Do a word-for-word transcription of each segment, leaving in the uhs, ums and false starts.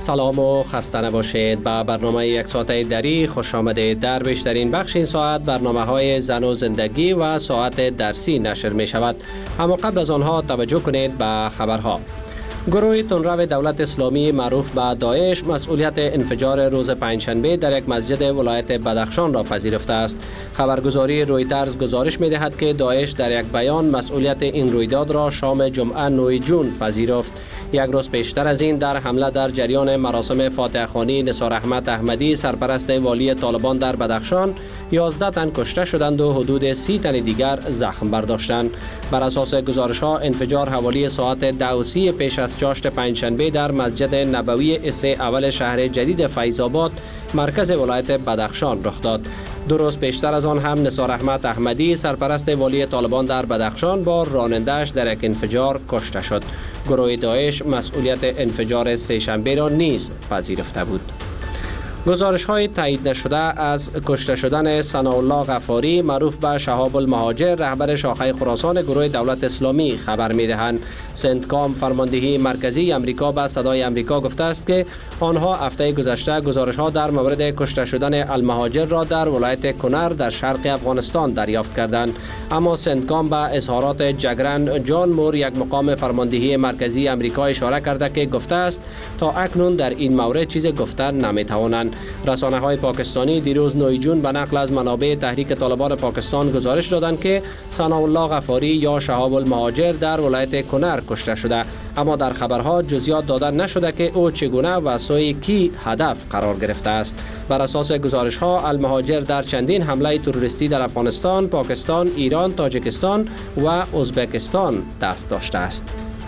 سلام و خسته نباشید. به برنامه یک ساعته دری خوش آمدید. در بیشترین بخش این ساعت برنامه های زن و زندگی و ساعت درسی نشر می شود. اما قبل از آنها توجه کنید به خبرها. گروه تندرو دولت اسلامی معروف به داعش مسئولیت انفجار روز پنجشنبه در یک مسجد ولایت بدخشان را پذیرفته است. خبرگزاری رویترز گزارش می دهد که داعش در یک بیان مسئولیت این رویداد را شام جمعه نه جون پذیرفت. یک روز پیشتر از این در حمله در جریان مراسم فاتحه خوانی نثار احمد احمدی سرپرست والی طالبان در بدخشان یازده تن کشته شدند و حدود سی تن دیگر زخم برداشتند. بر اساس گزارش ها انفجار حوالی ساعت ده و سی پیش از چاشت پنجشنبه در مسجد نبوی اسه اول شهر جدید فیض آباد مرکز ولایت بدخشان رخ داد. دو روز پیشتر از آن هم نثار احمد احمدی سرپرست والی طالبان در بدخشان با راننده‌اش در یک انفجار کشته شد. گروه داعش مسئولیت انفجار سه شنبه را نیز پذیرفته بود. گزارش های تایید نشده از کشته شدن ثناءالله غفاری معروف به شهاب المهاجر رهبر شاخه خراسان گروه دولت اسلامی خبر می دهند. سنتکام فرماندهی مرکزی امریکا به صدای امریکا گفته است که آنها هفته گذشته گزارش ها در مورد کشته شدن المهاجر را در ولایت کنر در شرق افغانستان دریافت کردند. اما سنتکام به اظهارات جگرن جان مور یک مقام فرماندهی مرکزی امریکا اشاره کرده که گفته است تا اکنون در این مورد چیز گفتن نمی توانند. رسانه های پاکستانی دیروز نه جون به نقل از منابع تحریک طالبان پاکستان گزارش دادند که ثناءالله غفاری یا شهاب المهاجر در ولایت کنر کشته شده، اما در خبرها جزئیات داده نشده که او چگونه و سوی کی هدف قرار گرفته است. بر اساس گزارش ها المهاجر در چندین حمله تروریستی در افغانستان، پاکستان، ایران، تاجیکستان و ازبکستان دست داشته است.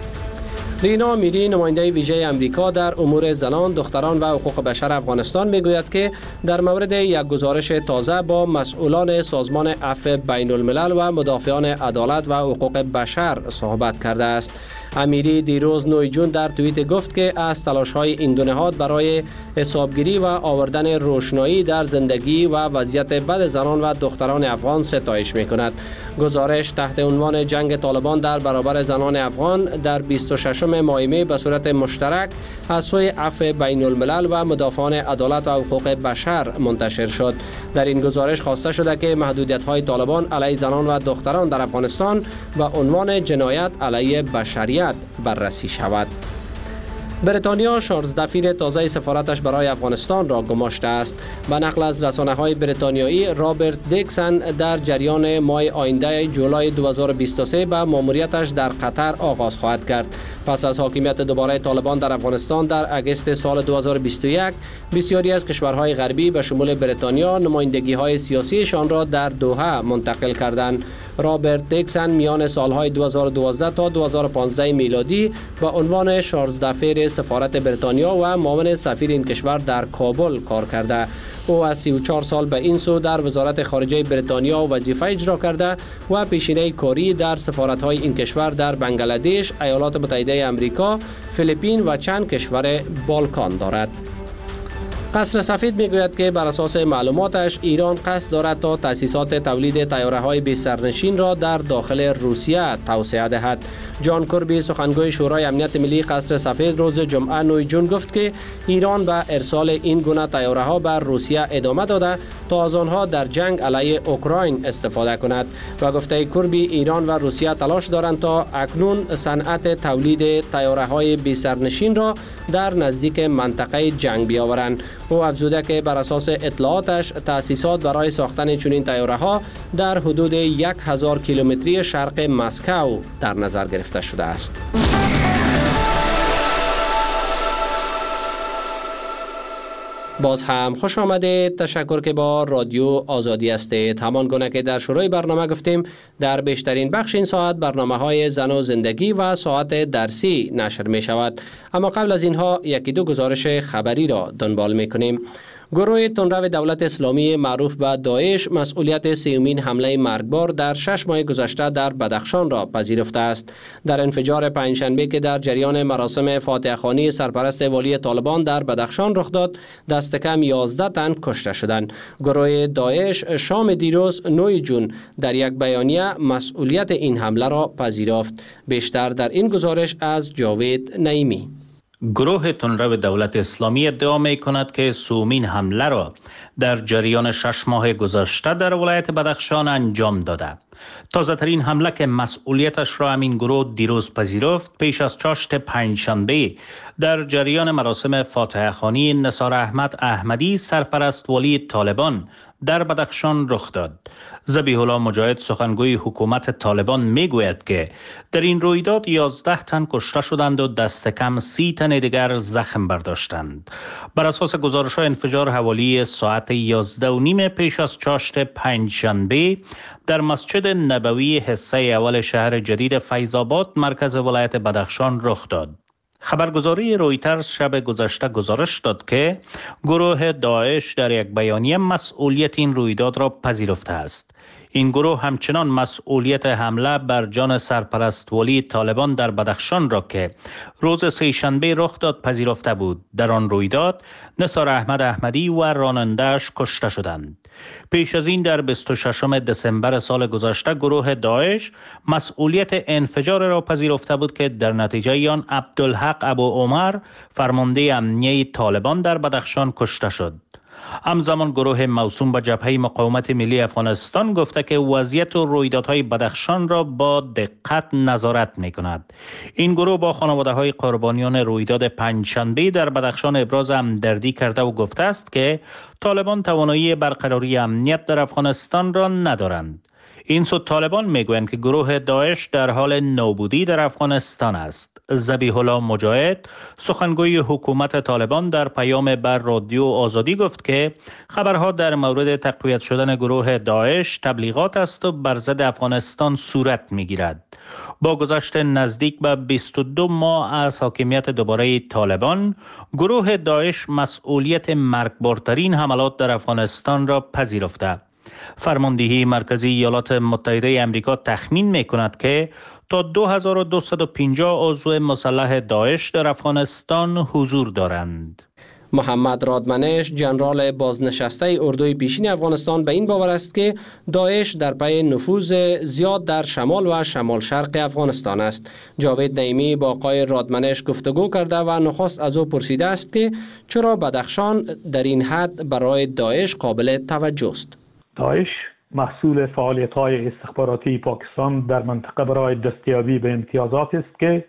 رینا میری نماینده ویژه امریکا در امور زنان، دختران و حقوق بشر افغانستان میگوید که در مورد یک گزارش تازه با مسئولان سازمان عفو بین الملل و مدافعان عدالت و حقوق بشر صحبت کرده است. امیری دیروز نه جون در توییت گفت که از تلاش‌های این دو نهاد برای حسابگیری و آوردن روشنایی در زندگی و وضعیت بد زنان و دختران افغان ستایش می‌کند. گزارش تحت عنوان جنگ طالبان در برابر زنان افغان در بیست و ششم ماه می به صورت مشترک از سوی عفو بین الملل و مدافعان عدالت و حقوق بشر منتشر شد. در این گزارش خواسته شده که محدودیت‌های طالبان علیه زنان و دختران در افغانستان به عنوان جنایت علیه بشریت بررسی شود. بریتانیا شانزده دفیر تازه سفارتش برای افغانستان را گماشته است. به نقل از رسانه‌های بریتانیایی، رابرت دیکسن در جریان ماه آینده جولای دو هزار و بیست و سه به ماموریتش در قطر آغاز خواهد کرد. پس از حاکمیت دوباره طالبان در افغانستان در اگست سال دو هزار و بیست و یک، بسیاری از کشورهای غربی به شمول بریتانیا نمایندگی‌های سیاسیشان را در دوحه منتقل کردند. رابرت دیکسن میان سالهای دو هزار و دوازده تا دو هزار و پانزده میلادی به عنوان شانزده دفیر سفارت بریتانیا و معاون سفیر این کشور در کابل کار کرده. او از سی و چهار سال به این سو در وزارت خارجه بریتانیا وظیفه اجرا کرده و پیشینه کاری در سفارت‌های این کشور در بنگلادش، ایالات متحده آمریکا، فیلیپین و چند کشور بالکان دارد. قصر سفید میگوید که بر اساس معلوماتش ایران قصد دارد تا تأسیسات تولید طیاره‌های بی سرنشین را در داخل روسیه توسعه دهد. جان کربی سخنگوی شورای امنیت ملی قصر سفید روز جمعه نه جون گفت که ایران به ارسال این گونه طیاره‌ها به روسیه ادامه داده تا از آنها در جنگ علیه اوکراین استفاده کند و گفته کربی ایران و روسیه تلاش دارند تا اکنون صنعت تولید طیاره‌های بی سرنشین را در نزدیک منطقه جنگ بیاورند. او افزوده که بر اساس اطلاعاتش تأسیسات برای ساختن چنین طیاره‌ها در حدود یک هزار کیلومتری شرق مسکو در نظر گرفته شده است. باز هم خوش آمدید. تشکر که با رادیو آزادی هستید. همان گونه که در شروع برنامه گفتیم، در بیشترین بخش این ساعت برنامه های زن و زندگی و ساعت درسی نشر می شود. اما قبل از اینها یکی دو گزارش خبری را دنبال می کنیم. گروه تندرو دولت اسلامی معروف به داعش مسئولیت سیومین حمله مرگبار در شش ماه گذشته در بدخشان را پذیرفته است. در انفجار پنجشنبه که در جریان مراسم فاتحه خوانی سرپرست والی طالبان در بدخشان رخ داد، دست کم یازده تن کشته شدند. گروه داعش شام دیروز نه جون در یک بیانیه مسئولیت این حمله را پذیرفت. بیشتر در این گزارش از جاوید نعیمی. گروه تندرو دولت اسلامی ادعا می کند که سومین حمله را در جریان شش ماه گذشته در ولایت بدخشان انجام داده. تازه ترین حمله که مسئولیتش را همین گروه دیروز پذیرفت پیش از چاشت پنجشنبه در جریان مراسم فاتحه خوانی نثار احمد احمدی سرپرست ولی طالبان در بدخشان رخ داد. ذبیح الله مجاهد سخنگوی حکومت طالبان می گوید که در این رویداد یازده تن کشته شدند و دست کم سی تن دیگر زخم برداشتند. بر اساس گزارش انفجار حوالی ساعت یازده و نیم پیش از چاشت پنجشنبه در مسجد نبوی حصه اول شهر جدید فیض‌آباد مرکز ولایت بدخشان رخ داد. خبرگزاری رویترز شب گذشته گزارش داد که گروه داعش در یک بیانیه مسئولیت این رویداد را پذیرفته است. این گروه همچنان مسئولیت حمله بر جان سرپرست ولی طالبان در بدخشان را که روز سه‌شنبه رخ داد پذیرفته بود. در آن رویداد نثار احمد احمدی و راننده‌اش کشته شدند. پیش از این در بیست و ششم دسامبر سال گذشته گروه داعش مسئولیت انفجار را پذیرفته بود که در نتیجه آن عبدالحق ابو عمر فرمانده امنیه طالبان در بدخشان کشته شد. همزمان گروه موسوم به جبهه مقاومت ملی افغانستان گفته که وضعیت و رویدادهای بدخشان را با دقت نظارت می کند. این گروه با خانواده‌های قربانیان رویداد پنجشنبه در بدخشان ابراز همدردی کرده و گفته است که طالبان توانایی برقراری امنیت در افغانستان را ندارند. این سو طالبان میگویند که گروه داعش در حال نابودی در افغانستان است. ذبیح الله مجاهد سخنگوی حکومت طالبان در پیام بر رادیو آزادی گفت که خبرها در مورد تقویت شدن گروه داعش تبلیغات است و بر ضد افغانستان صورت میگیرد. با گذشت نزدیک به بیست و دو ماه از حاکمیت دوباره طالبان، گروه داعش مسئولیت مرگبارترین حملات در افغانستان را پذیرفته. فرماندهی مرکزی ایالات متحده آمریکا تخمین می کند که تا دو هزار و دویست و پنجاه عضو مسلح داعش در افغانستان حضور دارند. محمد رادمنش جنرال بازنشسته اردوی پیشین افغانستان به این باور است که داعش در پی نفوذ زیاد در شمال و شمال شرق افغانستان است. جاوید نعیمی با آقای رادمنش گفتگو کرده و نخست از او پرسیده است که چرا بدخشان در این حد برای داعش قابل توجه است. داعش محصول فعالیت‌های استخباراتی پاکستان در منطقه برای دستیابی به امتیازات است که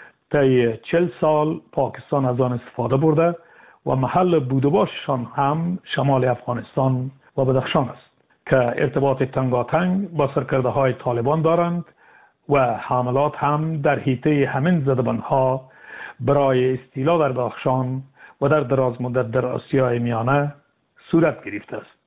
طی چهل سال پاکستان از آن استفاده برده و محل بود و باششان هم شمال افغانستان و بدخشان است که ارتباط تنگاتنگ با سرکرده‌های طالبان دارند و حملات هم در حیطه همین زدبانها برای استیلا در بدخشان و در دراز مدت در آسیای میانه صورت گرفته است.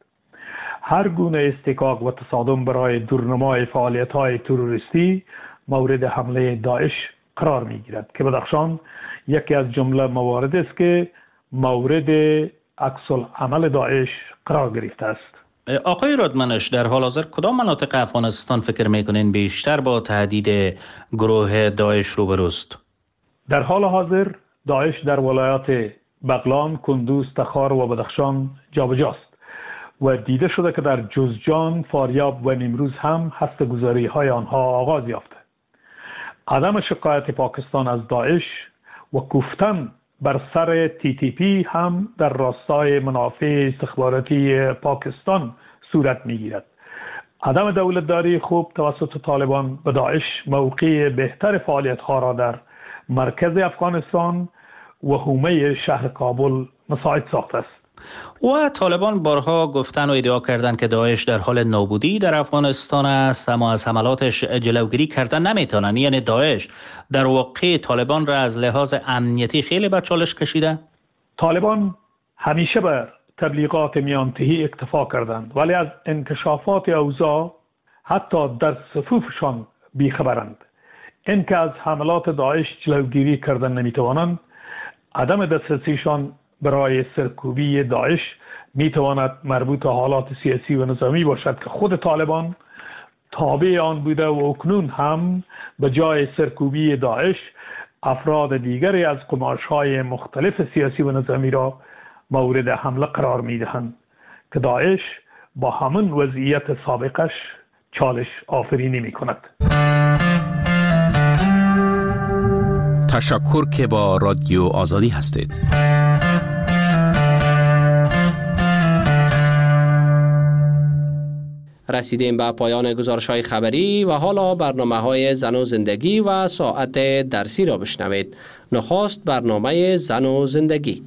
هر گونه استکاک و تصادم برای دورنمای فعالیت‌های تروریستی مورد حمله داعش قرار می‌گیرد که بدخشان یکی از جمله موارد است که مورد عکس العمل داعش قرار گرفته است. آقای رادمنش، در حال حاضر کدام مناطق افغانستان فکر می‌کنین بیشتر با تهدید گروه داعش روبروست؟ در حال حاضر داعش در ولایات بغلان، کندوز، تخار و بدخشان جابجاست و دیده شده که در جوزجان، فاریاب و نیمروز هم هسته‌گذاری های آنها آغاز یافته. عدم شکایت پاکستان از داعش و کوفتن بر سر تی تی پی هم در راستای منافع استخباراتی پاکستان صورت میگیرد. عدم دولتداری خوب توسط طالبان به داعش موقع بهتر فعالیت ها را در مرکز افغانستان و حومه شهر کابل مساعد ساخته است. و طالبان بارها گفتن و ادعا کردند که داعش در حال نابودی در افغانستان است، اما از حملاتش جلوگیری کردن نمیتونن. یعنی داعش در واقع طالبان را از لحاظ امنیتی خیلی به چالش کشیده. طالبان همیشه بر تبلیغات میانتهی اکتفا کردند ولی از انکشافات اوضاع حتی در صفوفشان بیخبرند. اینکه از حملات داعش جلوگیری کردن نمیتوانند، عدم دسترسیشان برای سرکوبی داعش میتواند مربوط به حالات سیاسی و نظامی باشد که خود طالبان تابع آن بوده و اکنون هم به جای سرکوبی داعش افراد دیگری از قماش‌های مختلف سیاسی و نظامی را مورد حمله قرار میدهند که داعش با همون وضعیت سابقش چالش آفرینی میکند. تشکر که با رادیو آزادی هستید. رسیدیم به پایان گزارش‌های خبری و حالا برنامه‌های زن و زندگی و ساعت درسی را بشنوید. نخست برنامه زن و زندگی.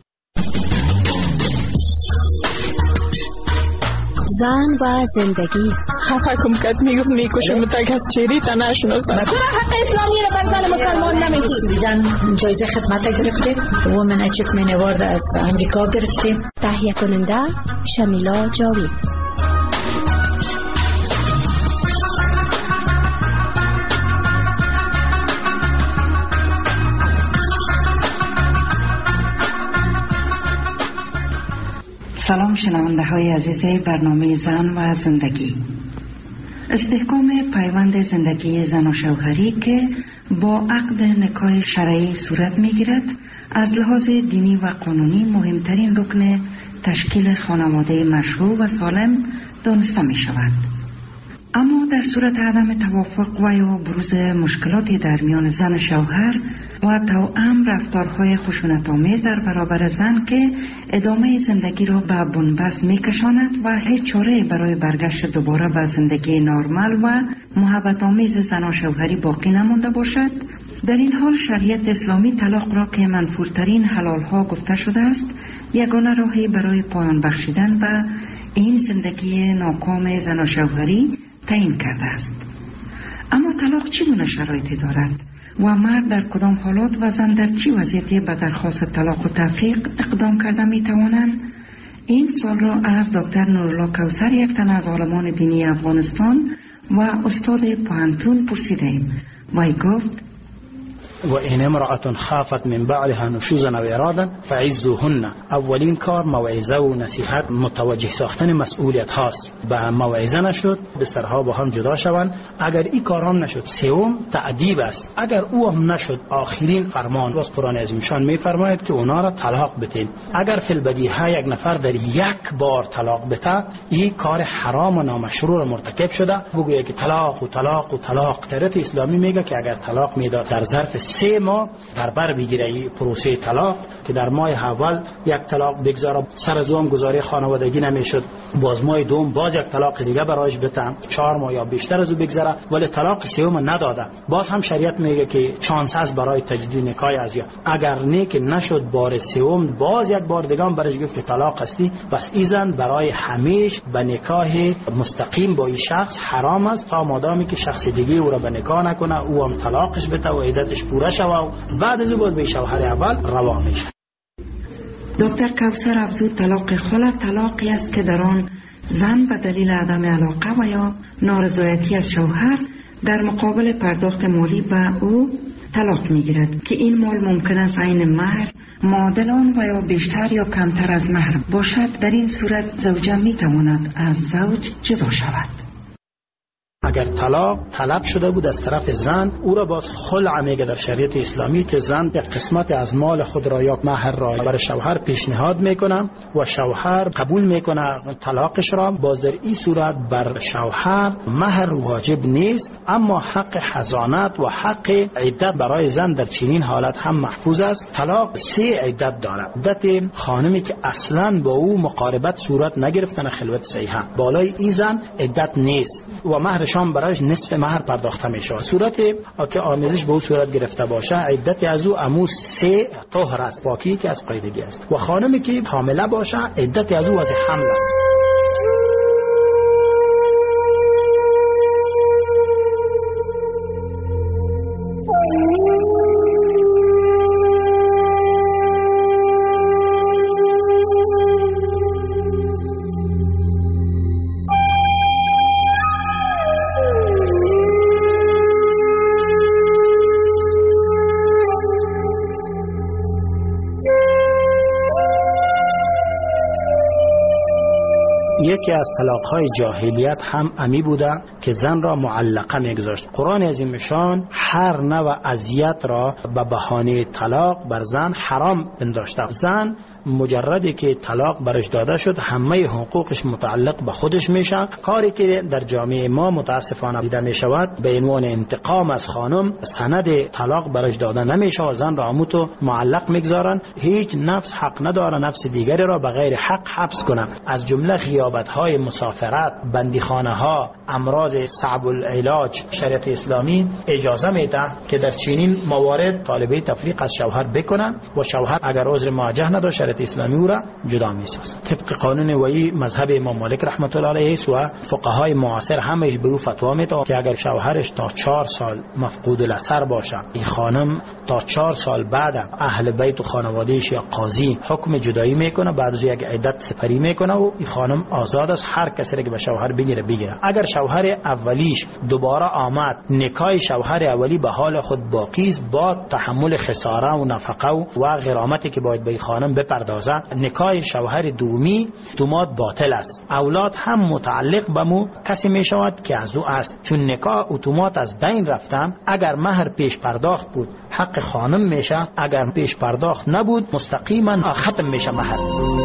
زن و زندگی. حکم کرد میگفت میکشم تا کس چیری تا نشناسم. چرا حق اسلامی رو بر زن مسلمان نمیدید؟ جایزه خدمت گرفتیم. وومن اچیومنت اوارد از امریکا گرفتیم. تهیه کننده شمیلا جاوید. سلام شنونده های عزیز برنامه زن و زندگی. استحکام پیوند زندگی زن و شوهری که با عقد نکاح شرعی صورت می گیرد از لحاظ دینی و قانونی مهمترین رکن تشکیل خانواده مشروع و سالم دانسته می شود. اما در صورت عدم توافق و یا بروز مشکلاتی در میان زن شوهر و توأم رفتارهای خشونت‌آمیز در برابر زن که ادامه زندگی را به بنبست می‌کشاند و هیچ چاره برای برگشت دوباره به زندگی نرمال و محبت‌آمیز زن و شوهری باقی نمانده باشد، در این حال شریعت اسلامی طلاق را که منفورترین حلال‌ها گفته شده است یگانه راهی برای پایان بخشیدن به این زندگی ناکام زن و شوهری تعیین کرده است. اما طلاق چگونه شرایطی دارد و مرد در کدام حالات و زن در چی وضعیتی به درخواست طلاق و تفریق اقدام کرده می توانند؟ این سوال را از دکتر نورالله کوثر، یک تن از عالمان دینی افغانستان و استاد پوهنتون پرسیدیم. وی گفت: و این امرأة خافت من بعلها نشوزا و ارادا فعزوهن. اولین کار موعظه و نصیحت، متوجه ساختن مسئولیت هاست. به موعظه نشد بسترها با هم جدا شوند. اگر این کارام نشد سوم تعذیب است. اگر او هم نشد آخرین فرمان باز قرآن عظیم شان میفرماید که اونا را طلاق بتین. اگر فی البدیهه یک نفر در یک بار طلاق بته این کار حرام و نامشروع مرتکب شده. بگویه که طلاق و طلاق و طلاق. شریعت اسلامی میگه که اگر طلاق میداد در ظرف سه ماه در بر بگیره پروسه طلاق، که در ماه اول یک طلاق بگذاره سر از اون گزاری خانوادگی نمیشد، باز ماه دوم باز یک طلاق دیگه برایش بتن، چهار ماه یا بیشتر از او بگذره ولی طلاق سوم نداده، باز هم شریعت میگه که چانس هست برای تجدید نکاح از یا اگر نه که نشد بار سوم باز یک بار دیگه هم برایش گفت که طلاق هستی، بس ایزن برای همیشه به نکاح مستقیم با این شخص حرام است تا مادامی که شخص دیگه او را به نکاح نکنه او هم طلاقش بده و عدتش پوره شوه و بعد از او باید به شوهر اول روا میشه. دکتر کوثر افزود طلاق خلع طلاقی است که در آن زن به دلیل عدم علاقه و یا نارضایتی از شوهر در مقابل پرداخت مالی به او طلاق میگیرد که این مال ممکن است عین مهر، معادل آن و یا بیشتر یا کمتر از مهر باشد. در این صورت زوجه میتواند از زوج جدا شود. اگر طلاق طلب شده بود از طرف زن، او را باز خلع میگه در شریعت اسلامی که زن یک قسمت از مال خود را یا مهر را برای شوهر پیشنهاد میکنه و شوهر قبول میکنه طلاقش را. باز در این صورت بر شوهر مهر واجب نیست، اما حق حضانت و حق عدت برای زن در چنین حالت هم محفوظ است. طلاق سه عدت داره. عدت خانمی که اصلا با او مقاربت صورت نگرفتن خلوت صحیحه، بالای این زن عدت نیست و مهر شام برایش نصف مهر پرداخته میشه. صورتی که آمیزش به او صورت گرفته باشه عدت از او امو سه طهر است، پاکی که از قاعدگی است. و خانمی که حامله باشه عدت از او از حمل است. یکی از طلاق‌های جاهلیت هم امی بوده که زن را معلقه می‌گذاشت. قرآن عظیم شان هر نوع اذیت را به بهانه طلاق بر زن حرام پنداشته. زن مجردی که طلاق برش داده شد همه حقوقش متعلق به خودش میشه. کاری که در جامعه ما متاسفانه دیده می شود به عنوان انتقام از خانم سند طلاق برش داده نمیشه و زن را اموتو معلق میگذارن. هیچ نفس حق نداره نفس دیگری را به غیر حق حبس کنه. از جمله غیابت های مسافرت، بندیخانه ها، امراض صعب العلاج شریعت اسلامی اجازه میده که در چنین موارد طالبه تفریق از شوهر بکنن و شوهر اگر عذر مواجه نداشت شریعت اسلامی او را جدا میسازه. طبق قانون وی مذهب امام مالک رحمت الله علیه و فقهای معاصر همش به او فتوا میده که اگر شوهرش تا چهار سال مفقود الاثر باشه، این خانم تا چهار سال بعد اهل بیت و خانوادهش یا قاضی حکم جدایی میکنه، بعد از یک عدت سپری میکنه و این خانم آزاد است. هر کسی که به شوهر بگیره بگیره. اگر شوهر اولیش دوباره آمد نکاح شوهر اولی به حال خود باقی است با تحمل خساره و نفقه و غرامتی که باید به خانم بپردازه. نکاح شوهر دومی اتومات باطل است. اولاد هم متعلق به مو کسی می شود که از او است، چون نکاح اتومات از بین رفتم. اگر مهر پیش پرداخت بود حق خانم میشه، اگر پیش پرداخت نبود مستقیما ختم میشه مهر.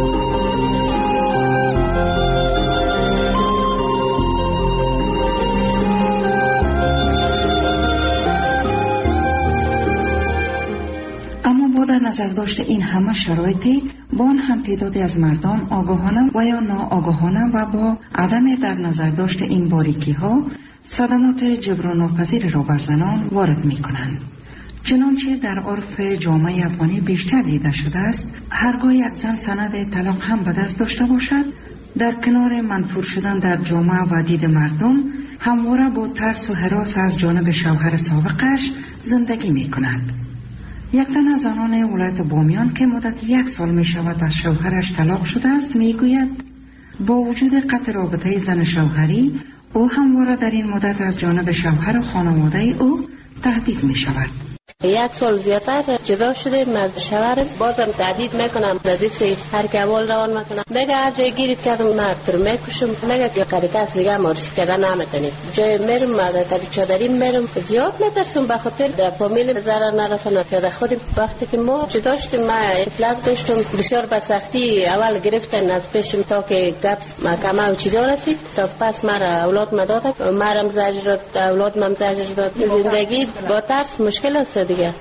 در نظر داشت این همه شرایطی با آن هم تعدادی از مردان آگاهانه و یا ناآگاهانه و با عدم در نظر داشت این باریکی ها صدمات جبران ناپذیر را بر زنان وارد می کنند. چنانچه در عرف جامعه افغانی بیشتر دیده شده است، هرگاه یک زن سند طلاق هم به دست داشته باشد، در کنار منفور شدن در جامعه و دید مردم همواره با ترس و هراس از جانب شوهر سابقش زندگی می کند. یک تن از زنان ولایت بامیان که مدت یک سال می شود از شوهرش طلاق شده است می گوید با وجود قطع رابطه زن شوهری او همواره در این مدت از جانب شوهر و خانواده او تهدید می شود. یک سال زیادتر جدا شدیم از شوهرم، بازم تهدید میکنم دادیسی هر که اول روان میکنم میگه هر جای گیرید کردم من تر میکشم، میگه یا قدیقه از دیگه معرفی کردن نمیتونید. جای میرم من کدی چادری میرم زیاد میترسم به خاطر در فامیل ضرر نرسونه. که خودم وقتی که ما جدا شدیم من اطلاق داشتم بسیار به سختی اول گرفتن از پیشم تا که گپ محکمه و چیزا رسید تا پس مرا اولاد مداد مرم زجر داد اولاد مم زجر داد. زندگی با ترس مشکل است دیگه.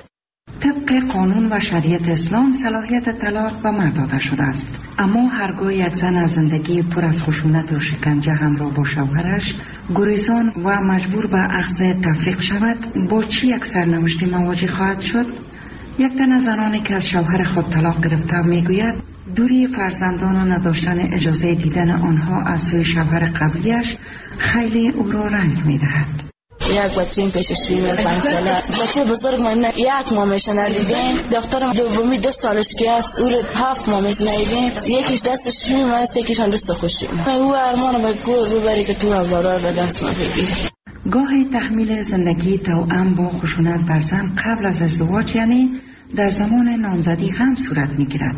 طبق قانون و شریعت اسلام صلاحیت طلاق به مرد داده شده است، اما هرگاه یک زن از زندگی پر از خشونت و شکنجه همراه با شوهرش گریزان و مجبور به اخذ تفریق شود، با چی یک سرنوشتی مواجه خواهد شد؟ یک تن از زنانی که از شوهر خود طلاق گرفته میگوید دوری فرزندان و نداشتن اجازه دیدن آنها از سوی شوهر قبلیش خیلی او را رنج میدهد. یک بچه این پیششویی من پنج ساله بچه بزرگ من یک ماهش ندیدیم، دخترم دومی دو سالش که است او رو هفت ماهش ندیدیم، یکیش دستش شوی من است یکیش هم دست خوشی من او ارمان به گور رو بری که تو هوادار به دست ما بگیری. گاهی تحمیل زندگی توأم با خشونت بر زن قبل از ازدواج یعنی در زمان نامزدی هم صورت میگیرد.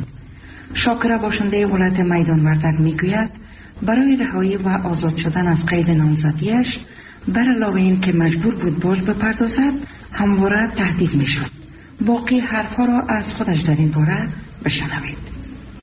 شاکره باشنده ولایت میدان وردک میگوید برای رهایی و آزاد شدن از قید نامزدیش بر علاوه این که مجبور بود باج بپردازد همواره تهدید می شد. باقی حرفها را از خودش در این باره بشنوید.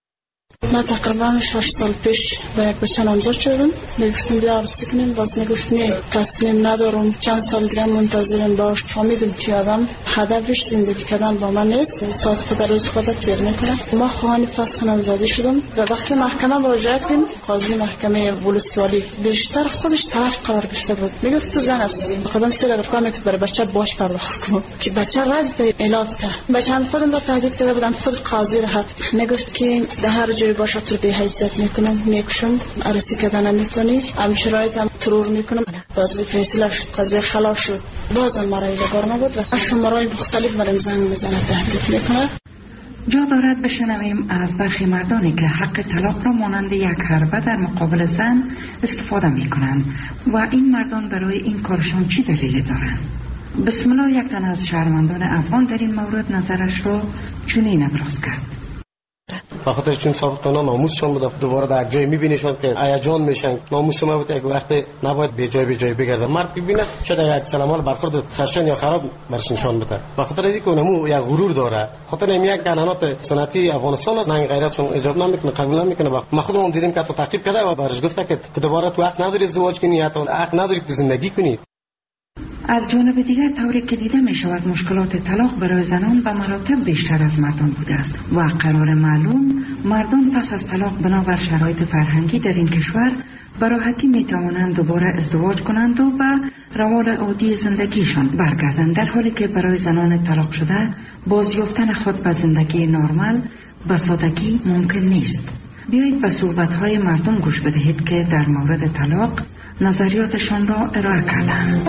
من تقریبا شش سال پیش با یک بچه نامزد شدم، میگفتم بیا عروسی کنیم، باز میگفت نه تصمیم ندارم، چند سال دیگه منتظرم باش. فهمیدم که آدم هدفش زندگی کردن با من نیست، ساعت خود روز خود تیر میکنه. ما خواهان فسخ نامزدی شدم و وقتی محکمه مراجعه کردیم قاضی محکمه ولسوالی بیشتر خودش طرف قرار گرفته بود، میگفت تو زن هستی، خودم سر رفقا میگفت برای بچه باش پرداخت کن که بچه رد به علاوه بچه هم خودم با تهدید کرده بودم. خود قاضی راحت میگفت که در هر جای باشه تو به حیثیت میکنم میکشم، عروسی کردن نمیتونی، هم شرایط هم ترور میکنم. باز فیصله شد، قضیه خلاص شد، بازم مرای بار نبود و شمارهای مختلف برام زنگ میزنه تهدید میکنه. جا دارد بشنویم از برخی مردانی که حق طلاق را مانند یک حربه در مقابل زن استفاده میکنند و این مردان برای این کارشان چی دلیلی دارند. بسم الله یک تن از شهروندان افغان در این مورد نظرش را چنین ابراز کرد. بخاطر چون سابقا ناموسشون بود، دوباره در جای میبینیشون که هیجان میشن. ناموس ما بود یک وقتی نباید به جای به جای بگرده. مرد ببینه شاید یک سلامال برخورد خرشن یا خراب برش نشان بده. بخاطر از اینکه اونمو یک غرور داره. خاطر این یک قانونات سنتی افغانستان از ننگ غیرتشون اجازه نمیکنه، قبول نمیکنه. ما خودمون دیدیم که تو تعقیب کرده و برش گفته که دوباره تو حق نداری ازدواج کنی یا تو حق نداری که زندگی کنی. از جانب دیگر طوری که دیده می شود مشکلات طلاق برای زنان به مراتب بیشتر از مردان بوده است و قرار معلوم مردان پس از طلاق بنابر شرایط فرهنگی در این کشور به راحتی می توانند دوباره ازدواج کنند و به روال عادی زندگیشان برگردند، در حالی که برای زنان طلاق شده بازیافتن خود به زندگی نرمال به سادگی ممکن نیست. بیایید به صحبت‌های مردم گوش بدهید که در مورد طلاق نظریاتشان را ارائه کردند.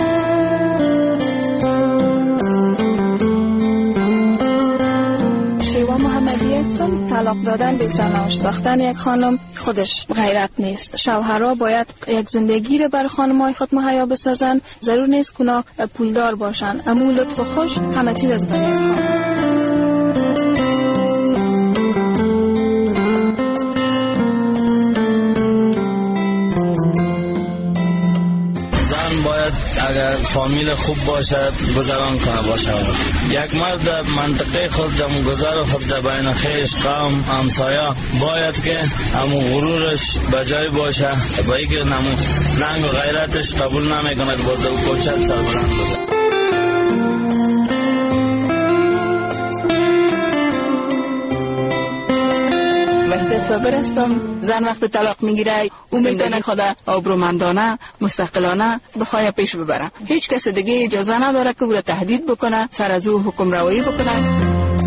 شیوا محمدی هستم. طلاق دادن به سرنوشت ساختن یک خانم خودش غیرت نیست. شوهرها باید یک زندگی را بر خانم‌های خود مهیا بسازند. ضرور نیست که اونا پولدار باشن، اما لطف و خوش همه چیز از برای خانم. باید اگر فامیل خوب باشد گذران کنه باشه. یک مرد منطقه خود جمع گذار خود در بین خویش قوم همسایه باید که همون غرورش بجای باشه، با اینکه همون ننگ و غیرتش قبول نمیکنه که باز او کوچت سربلند بوده. و برستم زن وقت طلاق میگیره او میتونه خود آبرومندانه مستقلانه بخواه پیش ببره. هیچ کس دیگه اجازه نداره که او را تهدید بکنه، سر از او حکم روایی بکنه.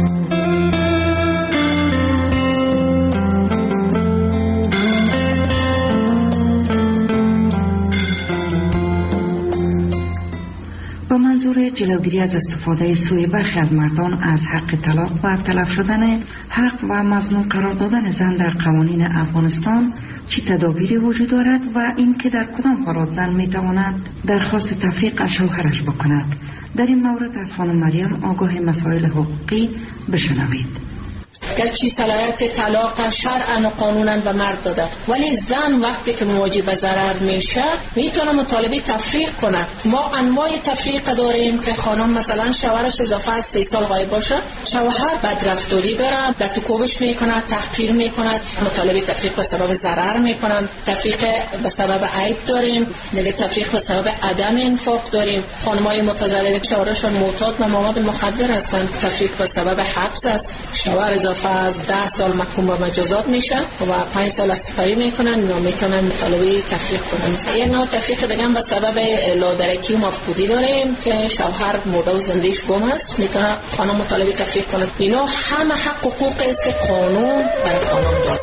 با منظور جلوگیری از استفاده سوی برخی از مردان از حق طلاق و تلف شدن حق و مظنون قرار دادن زن در قوانین افغانستان چه تدابیری وجود دارد و این که در کدام حالات زن می تواند درخواست تفریق از شوهرش بکند؟ در این مورد از خانم مریم آگاه مسائل حقوقی بشنوید. گرچه صلاحیت طلاق شرعاً و قانوناً به مرد داده، ولی زن وقتی که مواجه به ضرر میشه میتونه مطالبه تفریق کنه. ما انواع تفریق داریم که خانم مثلا شوهرش اضافه از سه سال غایب باشه، شوهر بدرفتاری داره، لطوکوبش میکنه، تحقیر میکنه، مطالبه تفریق به سبب ضرر میکنن. تفریق به سبب عیب داریم، دیگه تفریق به سبب عدم انفاق داریم. خانمای متضرر شوهرشون معتاد به مواد مخدر هستن، تفریق به سبب حبس است. شوهر اضافه از ده سال محکوم به مجازات میشه و پنج سال از سپری میکنن و میتونن مطالبه تفریق کنن. یک نوع تفریق دیگه هم به سبب لادرکی و مفقودی داریم که شوهر مرده و زندگیش گم است، میتونه خانم مطالبه تفریق کنه. اینا همه حق و حقوقی است که قانون برای خانم داد.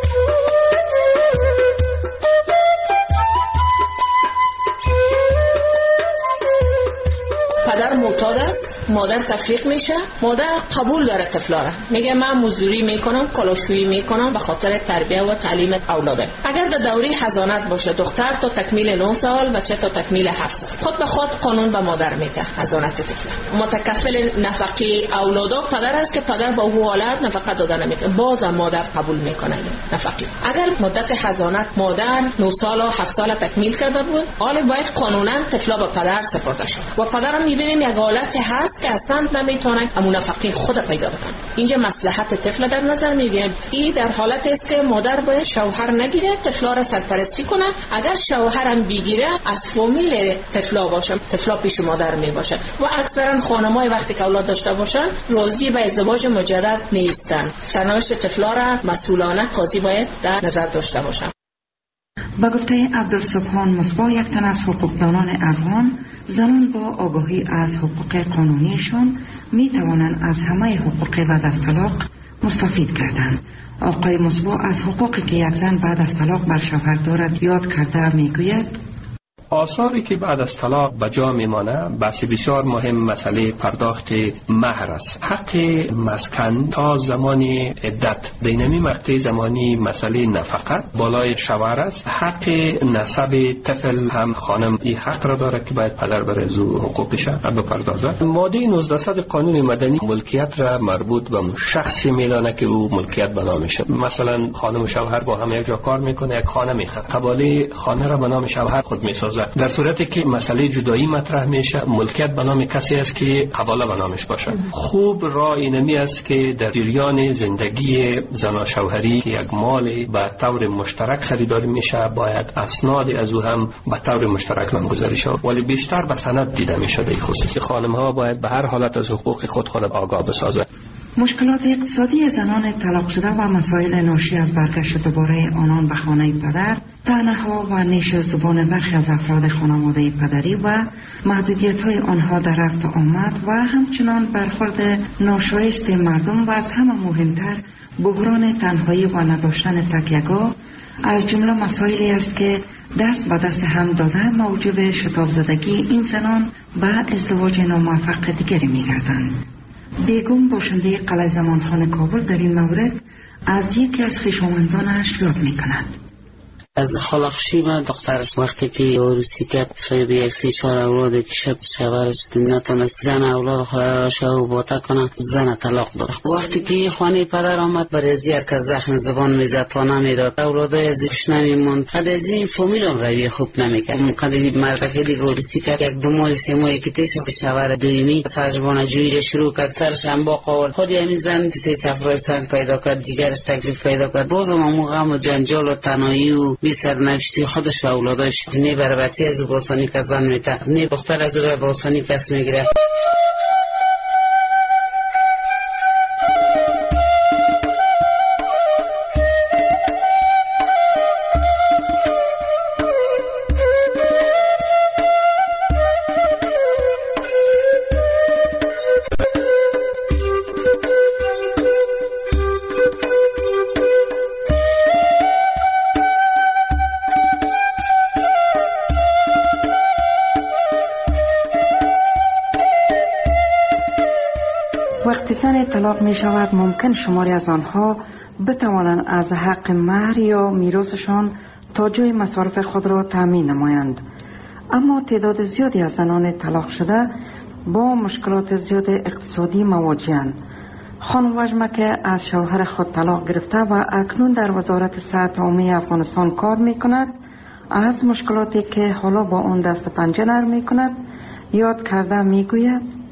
پدر معتاد است، مادر تفریق میشه، مادر قبول داره طفلاره، میگه من مزدوری میکنم، کالاشویی میکنم به خاطر تربیت و تعلیم اولاده. اگر در دوره حضانت باشه دختر تا تکمیل نه سال، بچه تا تکمیل هفت سال، خود به خود قانون به مادر میده حضانت طفل. متکفل نفقه اولادا پدر است که پدر با او حالت نفقه داده نمیکنه، باز مادر قبول میکنه نفقه. اگر مدت حضانت مادر نه سال و هفت سال تکمیل کرده بود، حالا باید قانونا طفلا به پدر سپرده شد و پدر میبینیم یک حالت هست که اصلا نمیتونه همون نفقه خود پیدا بکنه. اینجا مصلحت طفل در نظر میگیریم. این در حالت است که مادر باید شوهر نگیره، طفلا را سرپرستی کنه. اگر شوهرم بگیره از فامیل طفلا باشه، طفلا پیش مادر می باشه و اکثرا خانمای وقتی که اولاد داشته باشن راضی به ازدواج مجدد نیستن. سرنوشت طفلا را مسئولانه قاضی باید در نظر داشته باشه. با گفته عبدالسبحان مصباح، یک تن از حقوقدانان افغان، زنان با آگاهی از حقوق قانونیشان می توانند از همه حقوق بعد از طلاق مستفید کردند. آقای مصباح از حقوقی که یک زن بعد از طلاق بر شوهر دارد یاد کرده می گوید: آثاری که بعد از طلاق به جا میمانه بحث بسیار مهم مسئله پرداخت مهر است. حق مسکن تا زمان عدت دینمی مقطع زمانی مسئله نفقه بالای شوهر است. حق نسب طفل هم خانم این حق را داره که باید پدر بر از حقوقش بپردازد. ماده نوزده قانون مدنی ملکیت را مربوط به شخصی میدانه که او ملکیت به نامشه. مثلا خانم و شوهر با هم یک جا کار میکنه، یک خانه میخره، قباله خانه را به نام شوهر خود میسازه. در صورتی که مسئله جدایی مطرح میشه ملکیت به نام کسی است که قباله به نامش باشه. خوب راه اینمی است که در جریان زندگی زن و شوهری که یک مال به طور مشترک خریداری میشه باید اسناد از او هم به طور مشترک نامگذاری شود، ولی بیشتر به سند دیده میشه. در خصوص خانم ها باید به هر حالت از حقوق خود خود آگاه بسازه. مشکلات اقتصادی زنان طلاق شده و مسائل ناشی از برگشت دوباره آنان به خانه پدر، طعنه‌ها و نیش زبان برخی از افراد خانواده پدری و محدودیت‌های آنها در رفت آمد و همچنان برخورد ناشایست مردم و از همه مهمتر بحران تنهایی و نداشتن تکیه‌گاه از جمله مسائلی است که دست به دست هم داده موجب شتاب زدگی این زنان به ازدواج ناموفق دیگری می‌گردند. بیگم باشنده قلعه زمانخانه کابل در این مورد از یکی از خویشاوندانش یاد می‌کند. از خلقشی من دخترش وقتی که عروسی کرد شاید یک سی چهار اولاد که شد شوهرش نتونست زن اولاد خواهرش رو باطا کنه زن طلاق داد. وقتی که خانه پدر آمد برای زیر که زخم زبان میزد تا نمیداد اولاد ازش نمیموند. قد از این فامیل هم روی خوب نمیکرد. قد این مرد که دیگه عروسی کرد یک دو ماه سه ماه که تیش که شوهر دومی سرجبان جویی شروع کرد سرش هم با قول خودی همین زن که سی سفرهای سنگ پیدا کرد جگرش تکلیف پیدا کرد بازم همون غم و جنجال و تنهایی و بی سرنوشتی خودش و اولادش نه برای بچه از باسانی که زن میتر نه بختر از رو باسانی کس میگیره. وقتی زن طلاق می شود ممکن شماری از آنها بتوانند از حق مهر یا میراثشان تا جای مصارف خود را تامین نمایند، اما تعداد زیادی از زنان طلاق شده با مشکلات زیاد اقتصادی مواجهند. خانم وجمکه از شوهر خود طلاق گرفته و اکنون در وزارت صحت عمومی افغانستان کار می کند. از مشکلاتی که حالا با آن دست پنجه نرم می کند یاد کرده می گوید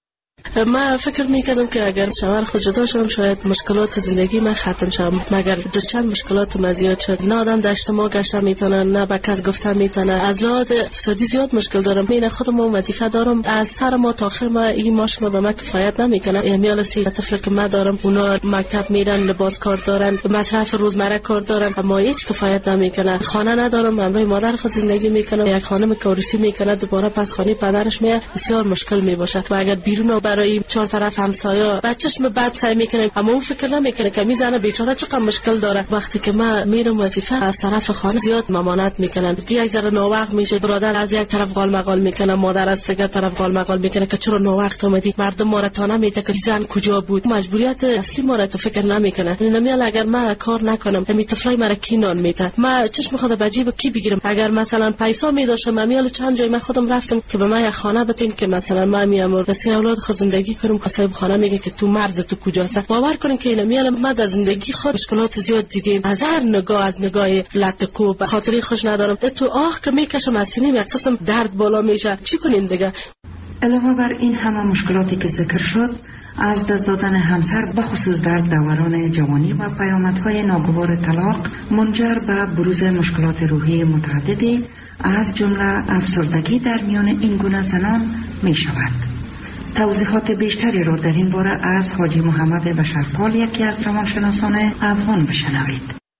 من فکر میکردم که اگر شوهر خود جدا شدم شاید مشکلات زندگی من ختم شد، مگر دو چند مشکلات من زیاد شد. نه آدم در اجتماع گشتن میتونه، نه به کس گفتن میتونه. از لحاظ اقتصادی زیاد مشکل دارم. من خودم وظیفه دارم، از سر ما تا آخر ما این ماش ما به من کفایت نمیکنه. امیال سی طفل که من دارم اونا مکتب میرن، لباس کار دارن، مصرف روزمره کار دارن، اما هیچ کفایت نمیکنه. خانه ندارم، من به مادر خود زندگی میکنم. یک خانم که عروسی میکنه دوباره پس خانه پدرش میاد بسیار مشکل میباشه. و اگر بیرون برای چهار طرف همسایه بچه‌ش به بعد سعی میکنه، اما اون فکر نمیکنه که میزنه بیچاره چقدر مشکل داره. وقتی که من میرم وظیفه از طرف خانه زیاد ممانعت میکنن. یک ذره ناوقت میشه، برادر از یک طرف قال مقال میکنه، مادر از دیگر طرف قال مقال میکنه که چرا ناوقت اومدی. مردم ما را تا نمیده که زن کجا بود. مجبوریت اصلی ما را تو فکر نمیکنه. نمیال اگر من کار نکنم همین طفلای مرا کی نان میده، من چشم خود به جیب کی بگیرم. اگر مثلا پیسا میداشم میال چند جای من خودم رفتم که به من یک خانه بتین که مثلا من میام واسه اولاد خود زندگی کنم. صاحب خانه میگه که تو مرد تو کجاست. باور کنین که اینا میال ما در زندگی خود مشکلات زیاد دیدیم. از هر نگاه از نگاه لطکو به خاطری خوش ندارم. تو آه که میکشم از سینه یک قسم درد بالا میشه. چی کنیم دیگه؟ علاوه بر این همه مشکلاتی که ذکر شد، از دست دادن همسر به خصوص در دوران جوانی و پیامدهای ناگوار طلاق منجر به بروز مشکلات روحی متعددی از جمله افسردگی در میان این گونه زنان می شود. توضیحات بیشتری را در این باره از حاجی محمد بشرپال یکی از روانشناسان افغان بشنوید.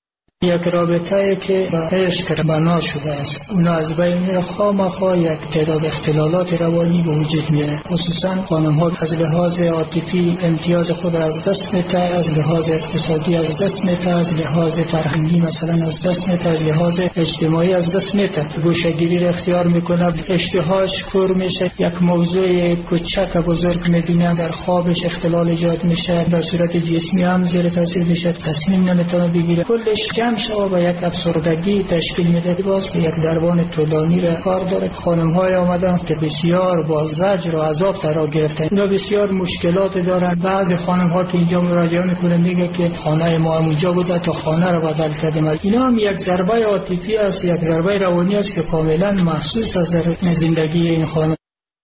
یک رابطه که با عشق بنا شده است، اون از بین میره. خامخا یک تعداد اختلالات روانی به وجود میاره، خصوصا خانم ها از لحاظ عاطفی امتیاز خود از دست میده، از لحاظ اقتصادی از دست میده، از لحاظ فرهنگی مثلا از دست میده، از لحاظ اجتماعی از دست میده. گوشه‌گیری را اختیار میکنه، اشتهاش کور میشه، یک موضوع کوچک بزرگ میبینه، در خوابش اختلال ایجاد میشه، به صورت جسمی هم زیر تاثیر میشه، تصمیم نمیتونه بگیره، کلش جمع شو با یک افسردگی تشکیل میده. باز یک درمان طولانی را کار داره. خانم های آمدن که بسیار با زجر و عذاب ترا گرفتن، اینا بسیار مشکلات دارن. بعضی خانم ها که اینجا مراجعه میکنن میگه که خانه ما هم اونجا بوده تا خانه رو بدل کردیم. اینا هم یک ضربه عاطفی است، یک ضربه روانی است که کاملا محسوس است در زندگی این خانم.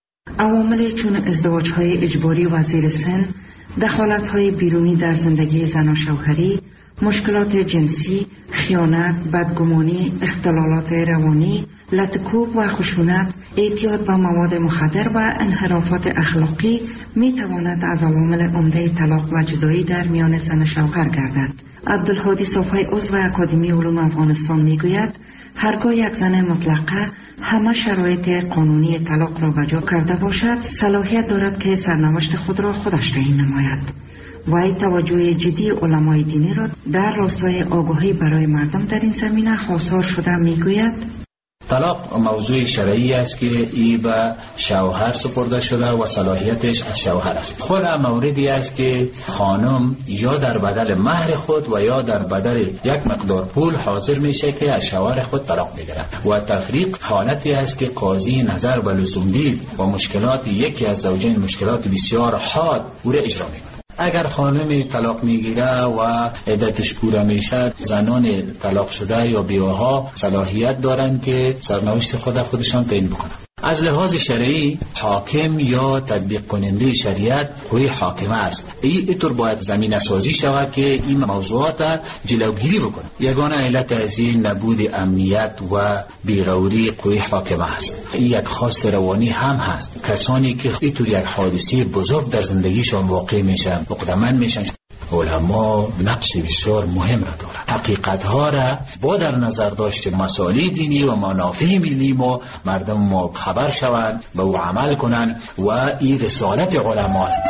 عوامل چون ازدواج های اجباری و زیر سن، دخالت های بیرونی در زندگی زن و شوهری، مشکلات جنسی، خیانت، بدگمانی، اختلالات روانی، لطکوب و خشونت، اعتیاد به مواد مخدر و انحرافات اخلاقی می تواند از عوامل عمده طلاق و جدایی در میان زن و شوهر گردد. عبدالهادی صافی عضو اکادمی علوم افغانستان می گوید هرگاه یک زن مطلقه همه شرایط قانونی طلاق را بجا کرده باشد، صلاحیت دارد که سرنوشت خود را خودش تعیین نماید. وی توجه جدی علمای دینی را در راستای آگاهی برای مردم در این زمینه خواستار شده. میگوید طلاق موضوع شرعی است که ای به شوهر سپرده شده و صلاحیتش از شوهر است. خود موردی است که خانم یا در بدل مهر خود و یا در بدل یک مقدار پول حاضر میشه که از شوهر خود طلاق بگیرد و تفریق حالتی است که قاضی نظر به لزوم دید و مشکلات یکی از زوجین مشکلات بسیار حاد او را اجرا میکنه. اگر خانمی طلاق میگیره و عدتش پوره میشه، زنان طلاق شده یا بیوه‌ها صلاحیت دارند که سرنوشت خود خودشان تعیین بکنند. از لحاظ شرعی حاکم یا تطبیق کننده شریعت کوی حاکم است. اینطور باید زمینه سازی شود که این موضوعات جلوگیری بکنه. یگانه علت از این نبود امنیت و بیغوری کوی حاکم است. این یک خواست روانی هم هست. کسانی که اینطور یک حادثه بزرگ در زندگیشان واقع میشن مقدماً میشن. علما نقش بسیار مهم را دارند. حقیقت ها را با در نظر داشت مصالح دینی و منافع ملی ما مردم ما خبر شوند به او عمل کنند و این رسالت علما است.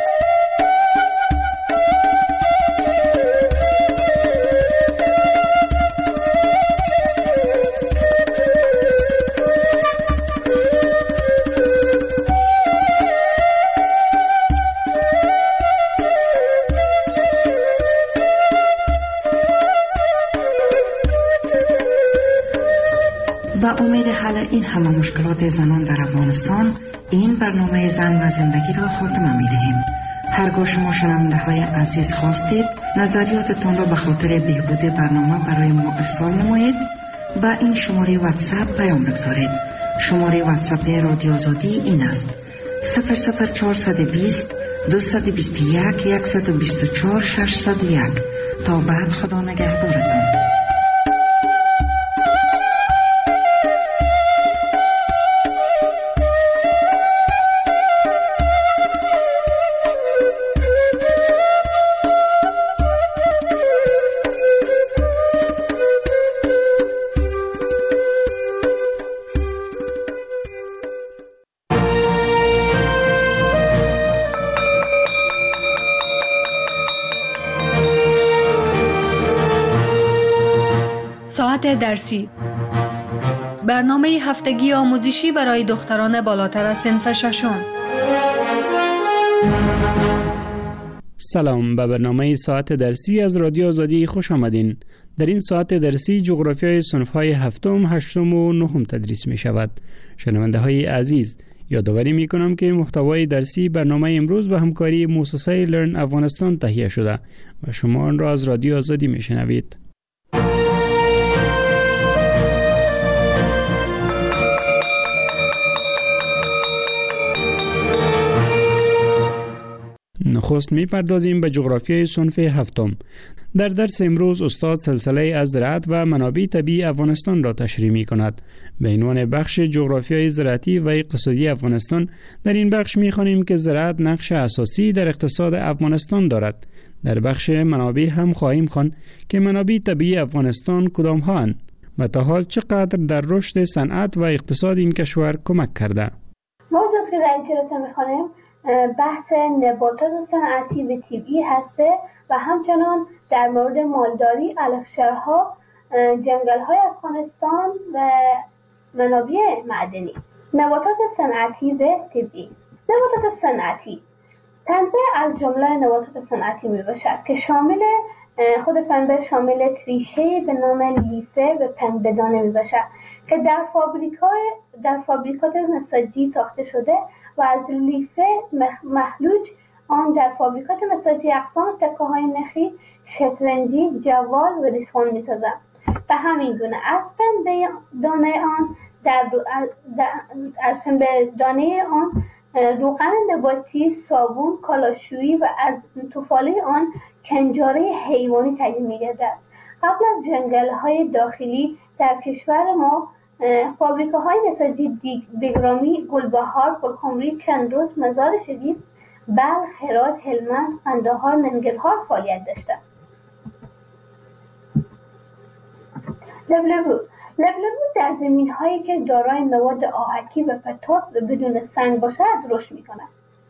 با امید حل این همه مشکلات زنان در افغانستان، این برنامه زن و زندگی را خاتمه می دهیم. هرگاه شما شنونده های عزیز خواستید نظریاتتان را به خاطر بهبود برنامه برای ما ارسال نمایید، با این شماره واتساپ پیام بگذارید. شماره واتساپ رادیو آزادی این است: صفر صفر چهارصد و بیست دویست و بیست و یک صد و بیست و چهار ششصد و یک. تا بعد، خدا نگهدارتان. ساعت درسی، برنامه هفتگی آموزشی برای دختران بالاتر از صنف ششم. سلام، به برنامه ساعت درسی از رادیو آزادی خوش آمدین. در این ساعت درسی جغرافیای صنف‌های هفتم، هشتم و نهم تدریس می شود. شنونده های عزیز، یادآوری می کنم که محتوای درسی برنامه امروز به همکاری مؤسسه لرن افغانستان تهیه شده و شما آن را از رادیو آزادی می شنوید. نخست می پردازیم به جغرافیای صنف هفتم. در درس امروز استاد سلسله از زراعت و منابع طبیعی افغانستان را تشریح می کند. به عنوان بخش جغرافیای زراعتی و اقتصادی افغانستان در این بخش می خوانیم که زراعت نقش اساسی در اقتصاد افغانستان دارد. در بخش منابع هم خواهیم خواند که منابع طبیعی افغانستان کدام ها اند و تا حال چقدر در رشد صنعت و اقتصاد این کشور کمک کرده. موضوعی که در این جلسه می خوانیم بحث نباتات صنعتی و طبیعی هسته و همچنان در مورد مالداری، علفشارها، جنگل‌های افغانستان و منابع معدنی. نباتات صنعتی و طبیعی. نباتات صنعتی پنبه از جمله نباتات صنعتی می باشد که شامل خود پنبه شامل تریشه به نام لیفه و پنبه دانه می باشد که در فابریکای در فابریکات نساجی ساخته شده و از لیفه مخلوج آن در فابریکات نساجی اقسام تکه‌های نخی، شطرنجی، جوال و ریسمان می سازند. به همین گونه از پنبه دانه آن در از پنبه دانه آن روغن نباتی، صابون، کالاشویی و از توفاله آن کنجاره حیوانی تهیه می‌گردد. قبل از جنگل‌های داخلی در کشور ما فابریکه‌های نساجی بگرامی، گلبهار، پرخمری، کندوز، مزار شریف، بلخ، هرات، هلمند، قندهار، ننگرهار فعالیت داشتند. لبلبو لبلبو در زمین‌هایی که دارای مواد آهکی و پتاس و بدون سنگ باشد رشد می‌کند.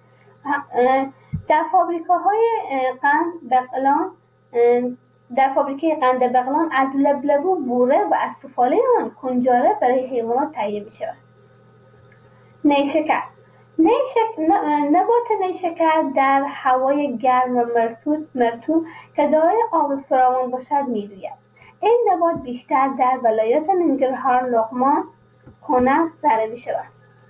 در فابریکه‌های قند بغلان در فابریکه قند بغلان از لبلبو بوره و از توفاله آن کنجاره برای حیوانات تهیه می‌شود. نیشکر نیشک... نبات نیشکر در هوای گرم و مرطوب مرطوب که دارای آب فراوان باشد می‌روید. این نبات بیشتر در ولایات ننگرهار، لغمان، کنر زرع می‌شود.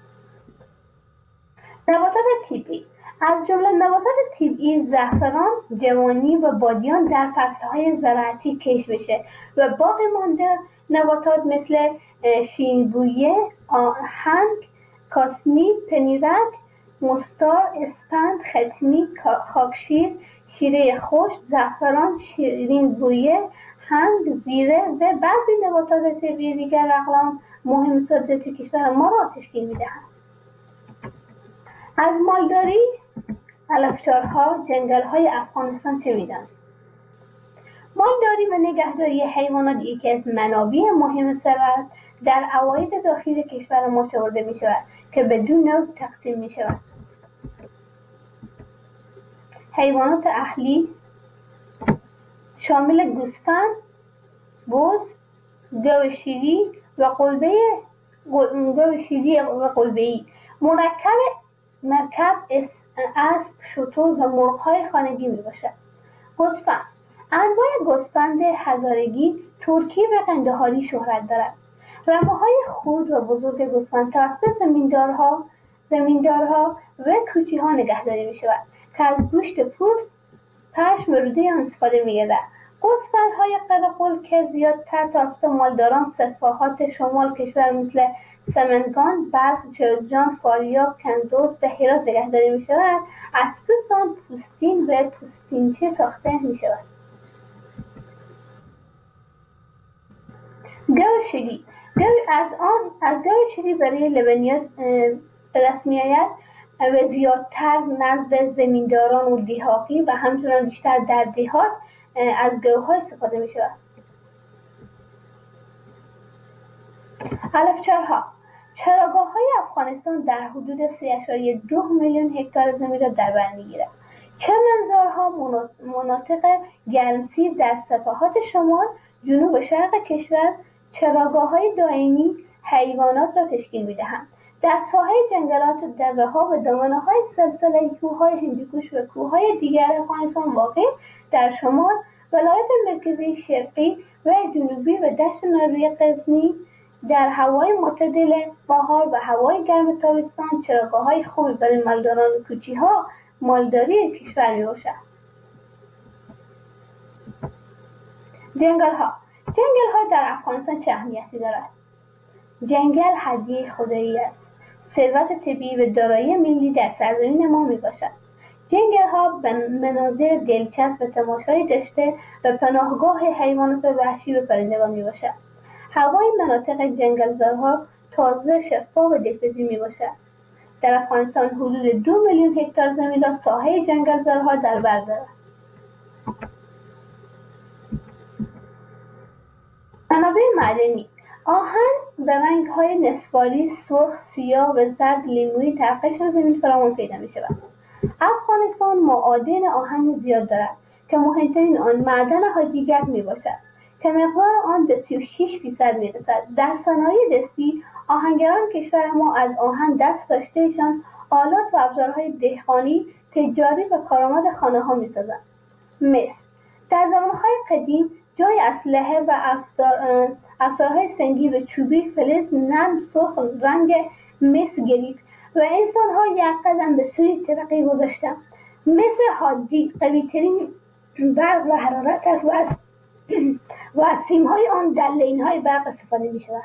نباتات طبیعی از جمله نباتات طبیعی زعفران، جوانی و بادیان در فصل‌های زراعتی کشت میشه و باقی مانده نباتات مثل شیرین‌بویه، آهنگ، کاسنی، پنیرک، مستار، اسپند، ختمی، خاکشیر، شیره خشک، زعفران، شیرین‌بویه، هنگ، زیره و بعضی نباتات طبیعی دیگر اقلام مهم صادرات کشور ما را تشکیل می‌دهند. از مالداری، علفشارها، جنگل‌های افغانستان چه می‌دانید؟ مالداری و نگهداری حیوانات یکی از منابع مهم ثروت در عواید داخلی کشور ما شمرده می‌شود که به دو نوع تقسیم می‌شود. حیوانات اهلی شامل گوسفند، بز، گاو شیری و قلبه گاو شیری و قلبه‌ای، مرکب مرکب اسب، شتر و مرغ‌های خانگی میباشد. گوسفند انواع گوسفند هزارگی، ترکی و قندهاری شهرت دارد. رمه‌های خرد و بزرگ گوسفند توسط زمیندارها زمیندارها و کوچی‌ها نگهداری می‌شود که از گوشت پوست، پشم و روده آن استفاده می‌گردد. گوسفندهای قرقل که زیادتر توسط مالداران صفاحات شمال کشور مثل سمنگان، بلخ، جوزجان، فاریاب، کندوز و هرات نگهداری می‌شود، از پوست آن پوستین و پوستینچه ساخته می‌شود. گاو شیری گاو از آن از گاو شیری برای لبنیات به دست می‌آید و زیادتر نزد زمینداران و دیهاتی و همچنان بیشتر در دیهات از گاوها استفاده می شود. علفچارها چراگاه های افغانستان در حدود سه اشاریه دو میلیون هکتار زمین را در بر می‌گیرد. چمنزارها مناطق گرمسیر در صفحات شمال، جنوب و شرق کشور چراگاه های دائمی حیوانات را تشکیل می‌دهند. در ساحه جنگلات، دره‌ها و دامنه‌های سلسله کوه‌های هندوکش و کوه‌های دیگر افغانستان واقع در شمال، ولایات مرکزی، شرقی و جنوبی و دشت ناروی غزنی در هوای معتدل بهار و هوای گرم تابستان چراگاه‌های خوبی برای مالداران و کوچی‌ها مالداری کشور می‌باشد. جنگل‌ها جنگل‌ها در افغانستان چه اهمیتی دارد؟ جنگل هدیه خدایی است. ثروت طبیعی و دارایی ملی در سرزمین ما میباشد. جنگل‌ها به مناظر دلچسب و تماشایی داشته و پناهگاه حیوانات وحشی و پرندگان میباشد. هوای مناطق جنگلزارها تازه، شفاف و دلپذیر میباشد. در افغانستان حدود دو میلیون هکتار زمین را ساحه جنگلزارها در بر دارد. منابع معدنی: آهن به رنگ‌های نصفاری، سرخ، سیاه و زرد لیمویی در قشر زمین فراوان پیدا می‌شود. افغانستان معادن آهن زیاد دارد که مهمترین آن معدن حاجیگک میباشد که مقدار آن به سی و شش فیصد میرسد. در صنایع دستی آهنگران کشور ما از آهن دست داشتهشان آلات و ابزارهای دهقانی، تجاری و کارآمد خانه‌ها می‌سازند. مس در زمانهای قدیم جای اسلحه و افزار افزارهای سنگی و چوبی فلز نرم سرخ رنگ مس گرفت و انسان‌ها یک قدم به سوی ترقی گذاشتند. مس حادی قوی‌ترین برق و حرارت است و از و از سیم‌های آن در لین‌های برق استفاده می‌شود.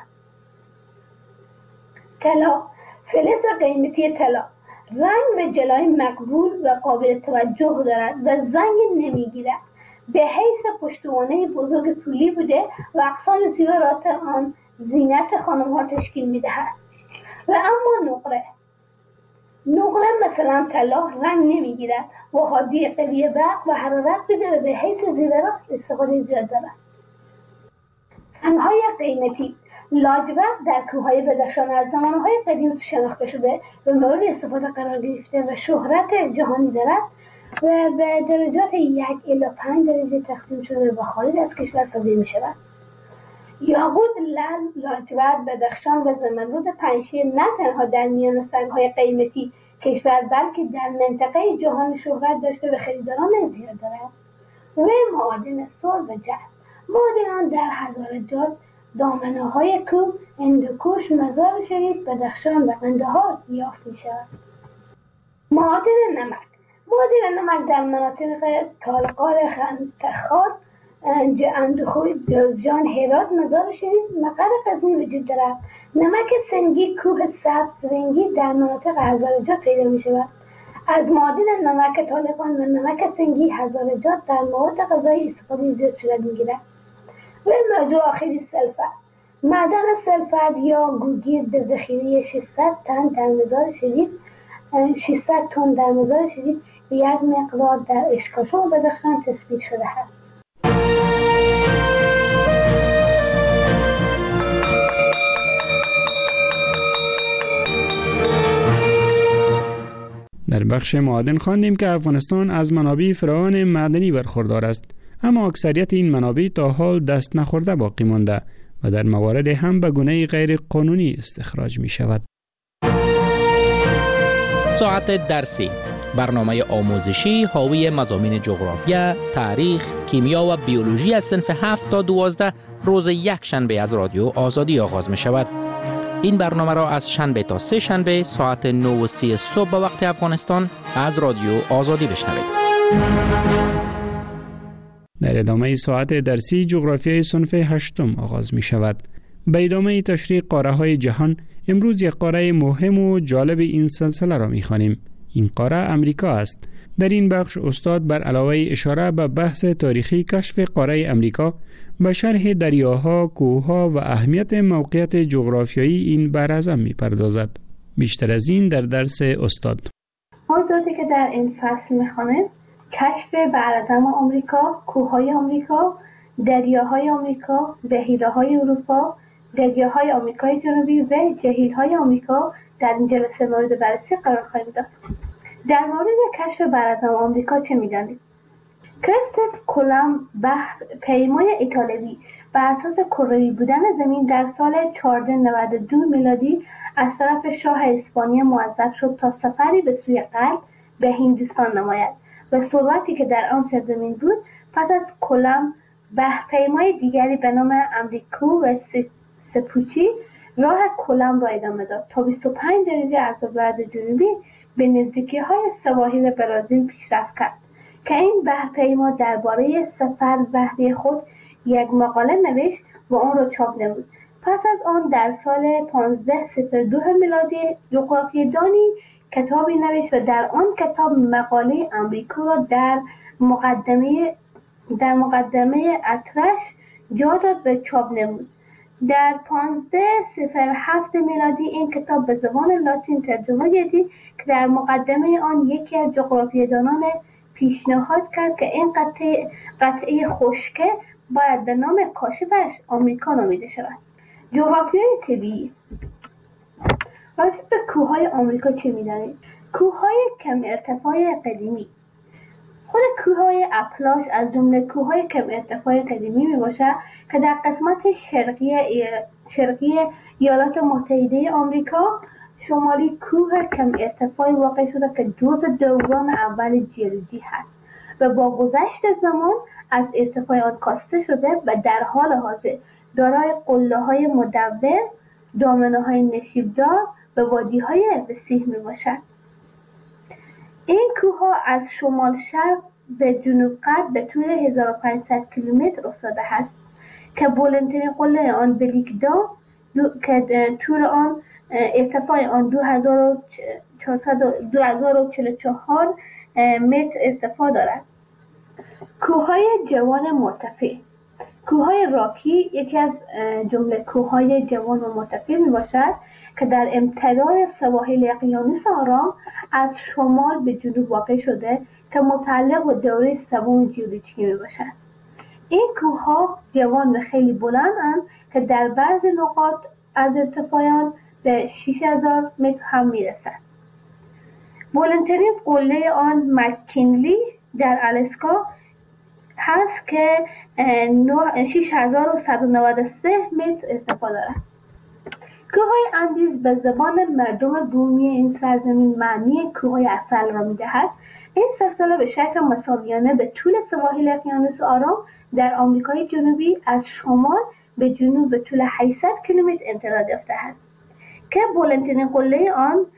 طلا: فلز قیمتی طلا رنگ و جلای مقبول و قابل توجه دارد و زنگ نمی‌گیرد. به حیث پشتوانه بزرگ پولی بوده و اقسام زیورات آن زینت خانم‌ها تشکیل می‌دهد. و اما نقره نقره مثلا طلا رنگ نمی‌گیرد و حادی قوی برق و حرارت بده و به حیث زیورات استفاده زیاد دارد. سنگ‌های قیمتی: لاجورد در کوههای بدخشان از زمانهای قدیم شناخته شده و مورد استفاده قرار گرفته و شهرت جهانی دارد و به درجات یک الی پنج درجه تقسیم شده و خارج از کشور صادر می‌شود. یاقوت، لعل، لاجورد، بدخشان و زمرد پنجشیر نه تنها در میان سنگ‌های قیمتی کشور بلکه در منطقه جهان شهرت داشته و خریداران زیاد دارد. و معادن سر و جرم: معادنان در هزارجات، دامنه‌های کوه، هندوکوش، مزار شریف، بدخشان و قندهار یافت می‌شود. معادن نمک: معادن نمک در مناطق تالقار، خنکخار، اندخوی، جوزجان، هرات، مزار شریف، مقر غزنی وجود دارد. نمک سنگی کوه سبز رنگی در مناطق هزارجات پیدا می‌شود. از معادن نمک طالقان و نمک سنگی هزارجات در مواد غذایی استفاده زیاد صورت می‌گیرد. و موضوع آخری سلفر: معدن سلفر یا گوگیر به ذخیره ششصد تن در مزار شریف ششصد تن در مزار شریف به یک مقدار در اشکاشان و بدخشان تثبیت شده است. در بخش معادن خواندیم که افغانستان از منابع فراوان معدنی برخوردار است، اما اکثریت این منابع تا حال دست نخورده باقی مانده و در موارد هم به گونه غیر قانونی استخراج می شود. ساعت درسی، برنامه آموزشی حاوی مضامین جغرافیا، تاریخ، کیمیا و بیولوژی از صنف هفت تا دوازده روز یک شنبه از رادیو آزادی آغاز می شود. این برنامه را از شنبه تا سه شنبه ساعت نه و سی صبح به وقت افغانستان از رادیو آزادی بشنوید. در ادامه ساعت درسی جغرافیای صنف هشتم آغاز می شود. به ادامه تشریح قاره های جهان امروز یک قاره مهم و جالب این سلسله را می خوانیم. این قاره امریکا است. در این بخش استاد بر علاوه اشاره به بحث تاریخی کشف قاره امریکا به شرح دریاها، کوهها و اهمیت موقعیت جغرافیایی این براعظم می پردازد. بیشتر از این در درس استاد. موضوعاتی که در این فصل می خوانیم: کشف براعظم آمریکا، کوههای آمریکا، دریاهای آمریکا، بحیره‌های اروپا، دریاهای آمریکای جنوبی و جهیل‌های آمریکا در این جلسه مورد بررسی قرار خواهیم داد. در مورد کشف براعظم آمریکا چه می‌دانید؟ کریستوف کلمب بحر پیمای ایتالیایی بر اساس کروی بودن زمین در سال چهارصد و نود و دو میلادی از طرف شاه اسپانیا موظف شد تا سفری به سوی غرب به هندوستان نماید و ثروتی که در آن سرزمین بود. پس از کلمب بحرپیمای دیگری به نام امریکو و سپوچی راه کلمب را ادامه داد تا بیست و پنج درجه از عبورت جنوبی به نزدیکی‌های سواحل برازیل پیشرفت کرد که این بحرپیما درباره سفر بحری خود یک مقاله نوشت و آن را چاپ نمود. پس از آن در سال پانزده صفر دو میلادی جغرافیدانی کتابی نوشت و در آن کتاب مقاله امریکا را در مقدمه در مقدمه اطرش جا داد و چاپ نمود. در پانزده صفر هفت میلادی این کتاب به زبان لاتین ترجمه گردید که در مقدمه آن یکی از جغرافیه‌دانان پیشنهاد کرد که این قطعه قطعه خشکه باید به نام کاشفش آمریکا نامیده شود. جغرافیای طبیعی. راجع به کوههای آمریکا چه می‌دانید؟ کوههای کم ارتفاع قدیمی. خود کوههای اپلاش از جمله کوههای کم ارتفاع قدیمی میباشد که در قسمت شرقی شرقی ایالات متحده آمریکا شمالی کوه کم ارتفاعی واقع شده که جزء دوران اول جلدی هست و با گذشت زمان از ارتفاع آن کاسته شده و در حال حاضر دارای قله‌های مدور، دامنه‌های نشیبدار و وادی‌های وسیع میباشد. این کوه‌ها از شمال شرق به جنوب غرب به طول هزار و پانصد کیلومتر افتاده است که بلندترین قله آن بلیکدا که طول آن ارتفاع آن دو هزار و چهل و چهار متر ارتفاع دارد. کوههای جوان مرتفع. کوههای راکی یکی از جمله کوههای جوان و مرتفع می باشد که در امتداد سواحل اقیانوس آرام از شمال به جنوب واقع شده که متعلق به دوره سوم ژئولوژیکی می باشد. این کوهها جوان و خیلی بلندند که در بعضی نقاط از ارتفاع آن به شش هزار متر هم می رسد. بلندترین قله آن مک‌کینلی در آلاسکا هست که شش هزار و صد و نود و سه متر ارتفاع دارد. کوههای اندیز به زبان مردم بومی این سرزمین معنی کوههای عسل را می‌دهد. این سلسله به شکل مساویانه به طول سواحل اقیانوس آرام در آمریکای جنوبی از شمال به جنوب به طول هشتصد کیلومتر امتداد یافته است که بلندترین قله آن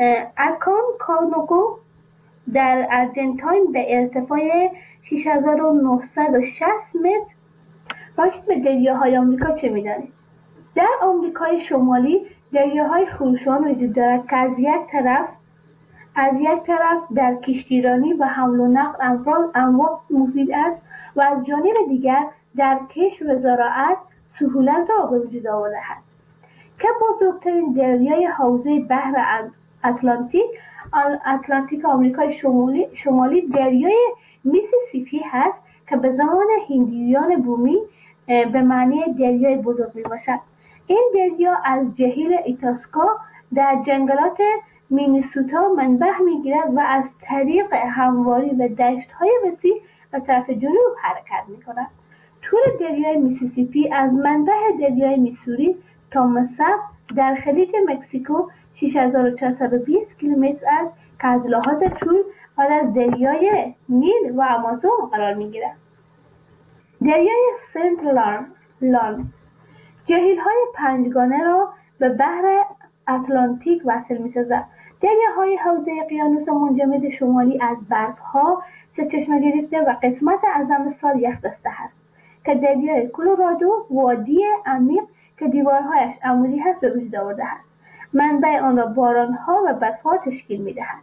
اکونکاگوآ در آرژانتین به ارتفاع شش هزار و نهصد و شصت متر. راجع به دریاهای آمریکا چه می‌دانید؟ در آمریکای شمالی دریاهای خروشان وجود دارد که از یک طرف از یک طرف در کشتیرانی و حمل و نقل انواع مفید است و از جانب دیگر در کشت و زراعت سهولت را به وجود آورده است که بزرگترین دریای حوزه بحر اتلانتیک اتلانتیک آمریکای شمالی شمالی دریای میسیسیپی هست که به زمان هندیان بومی به معنی دریای بزرگ می باشد. این دریا از جهیل ایتاسکا در جنگلات مینیسوتا منبع می گیرد و از طریق همواری و دشت های وسیع به طرف جنوب حرکت می کند. طول دریای میسیسیپی از منبع دریای میسوری تا مصب در خلیج مکزیکو شش هزار و چهارصد و بیست کیلومتر است که از لحاظ طول بعد از دریای نیل و آمازون قرار می گیرد. دریای سنت لارنس جهیل‌های پنجگانه را به بحر اتلانتیک وصل می‌سازد. دریاهای حوزه اقیانوس منجمد شمالی از برف‌ها سرچشمه گرفته و قسمت اعظم سال یخ بسته است که دریای کلرادو وادی عمیق که دیوارهایش عمودی هست به وجود آورده است. منبع آن را باران‌ها و برف‌ها تشکیل می‌دهد.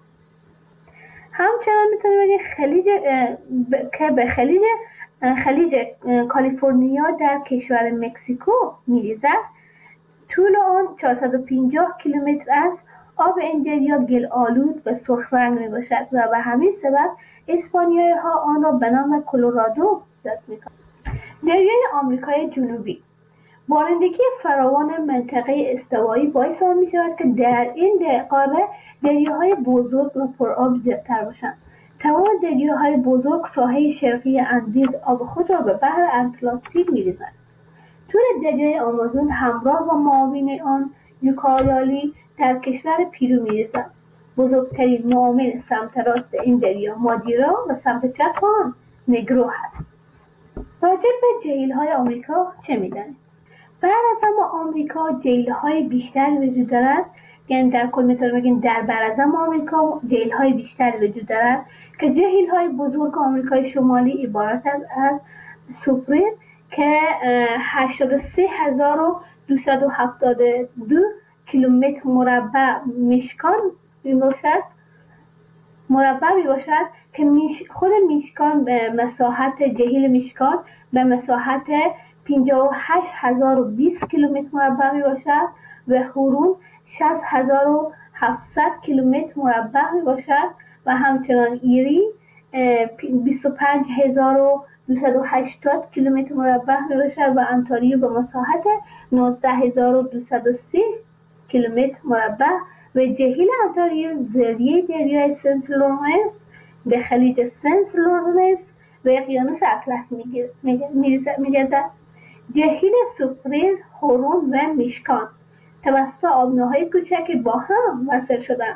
همچنان می‌تونیم بگیم خلیج ب... که به خلیج خلیج کالیفرنیا در کشور مکزیکو می‌ریزد. طول آن چهارصد و پنجاه کیلومتر است. آب این دریا گل آلود و سرخ رنگ میباشد و به همین سبب اسپانیایی ها آن را به نام کلرادو یاد میکنند. دریای آمریکای جنوبی بارندگی فراوان منطقه استوایی باعث آن میشود که در این قاره دریاهای بزرگ و پرآب زیادتر باشند. تمام دریاهای بزرگ ساحه شرقی اندیز آب خود را به بحر اتلانتیک می‌ریزند. طول دریای آمازون همراه با معاون آن یوکایالی در کشور پیرو می‌ریزد. بزرگترین معاون سمت راست این دریا مادیرا و سمت چپ آن نگرو هست. راجع به جهیل‌های آمریکا چه می‌دانید؟ بر اعظم آمریکا جهیل‌های بیشتری وجود دارد. یعنی در کل میتونیم بگیم در براعظم آمریکا جهیل‌های بیشتری وجود دارد که جهیل‌های بزرگ آمریکای شمالی عبارت از سوپریر که هشتاد و سه هزار و دویست و هفتاد و دو کیلومتر مربع میشکان می باشد مربع می باشد که میش خود میشکان به مساحت جهیل میشکان به مساحت پنجاه و هشت هزار و بیست کیلومتر مربع می باشد و هورون شصت هزار و هفتصد کیلومتر مربع می باشد و همچنان ایری بیست و پنج هزار و دویست و هشتاد کیلومتر مربع می باشد و انتاریو به مساحت نوزده هزار و دویست و سی کیلومتر مربع و جهیل انتاریو ذریعه دریای سنت لورنس به خلیج سنت لورنس و اقیانوس اطلس می‌گردد. جهیل سوپریر، هورون و میشکان توسط آبناهای کوچک با هم وصل شدند.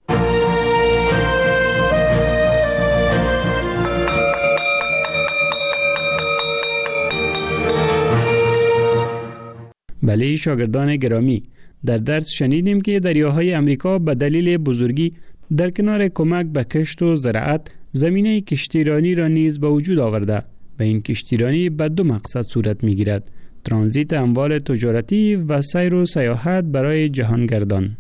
بله شاگردان گرامی، در درس شنیدیم که دریاهای امریکا به دلیل بزرگی در کنار کمک به کشت و زراعت زمینه کشتیرانی را نیز به وجود آورده و این کشتیرانی به دو مقصد صورت می گیرد: ترانزیت اموال تجارتی و سیر و سیاحت برای جهانگردان.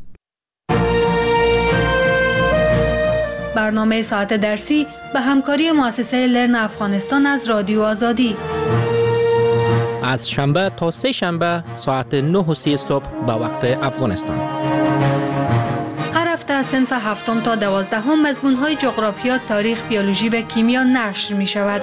برنامه ساعت درسی به همکاری مؤسسه لرن افغانستان از رادیو آزادی از شنبه تا سه شنبه ساعت نه و سی صبح به وقت افغانستان. هر هفته از صنف هفتم تا دوازدهم مضمون‌های جغرافیا، تاریخ، بیولوژی و کیمیا نشر می شود.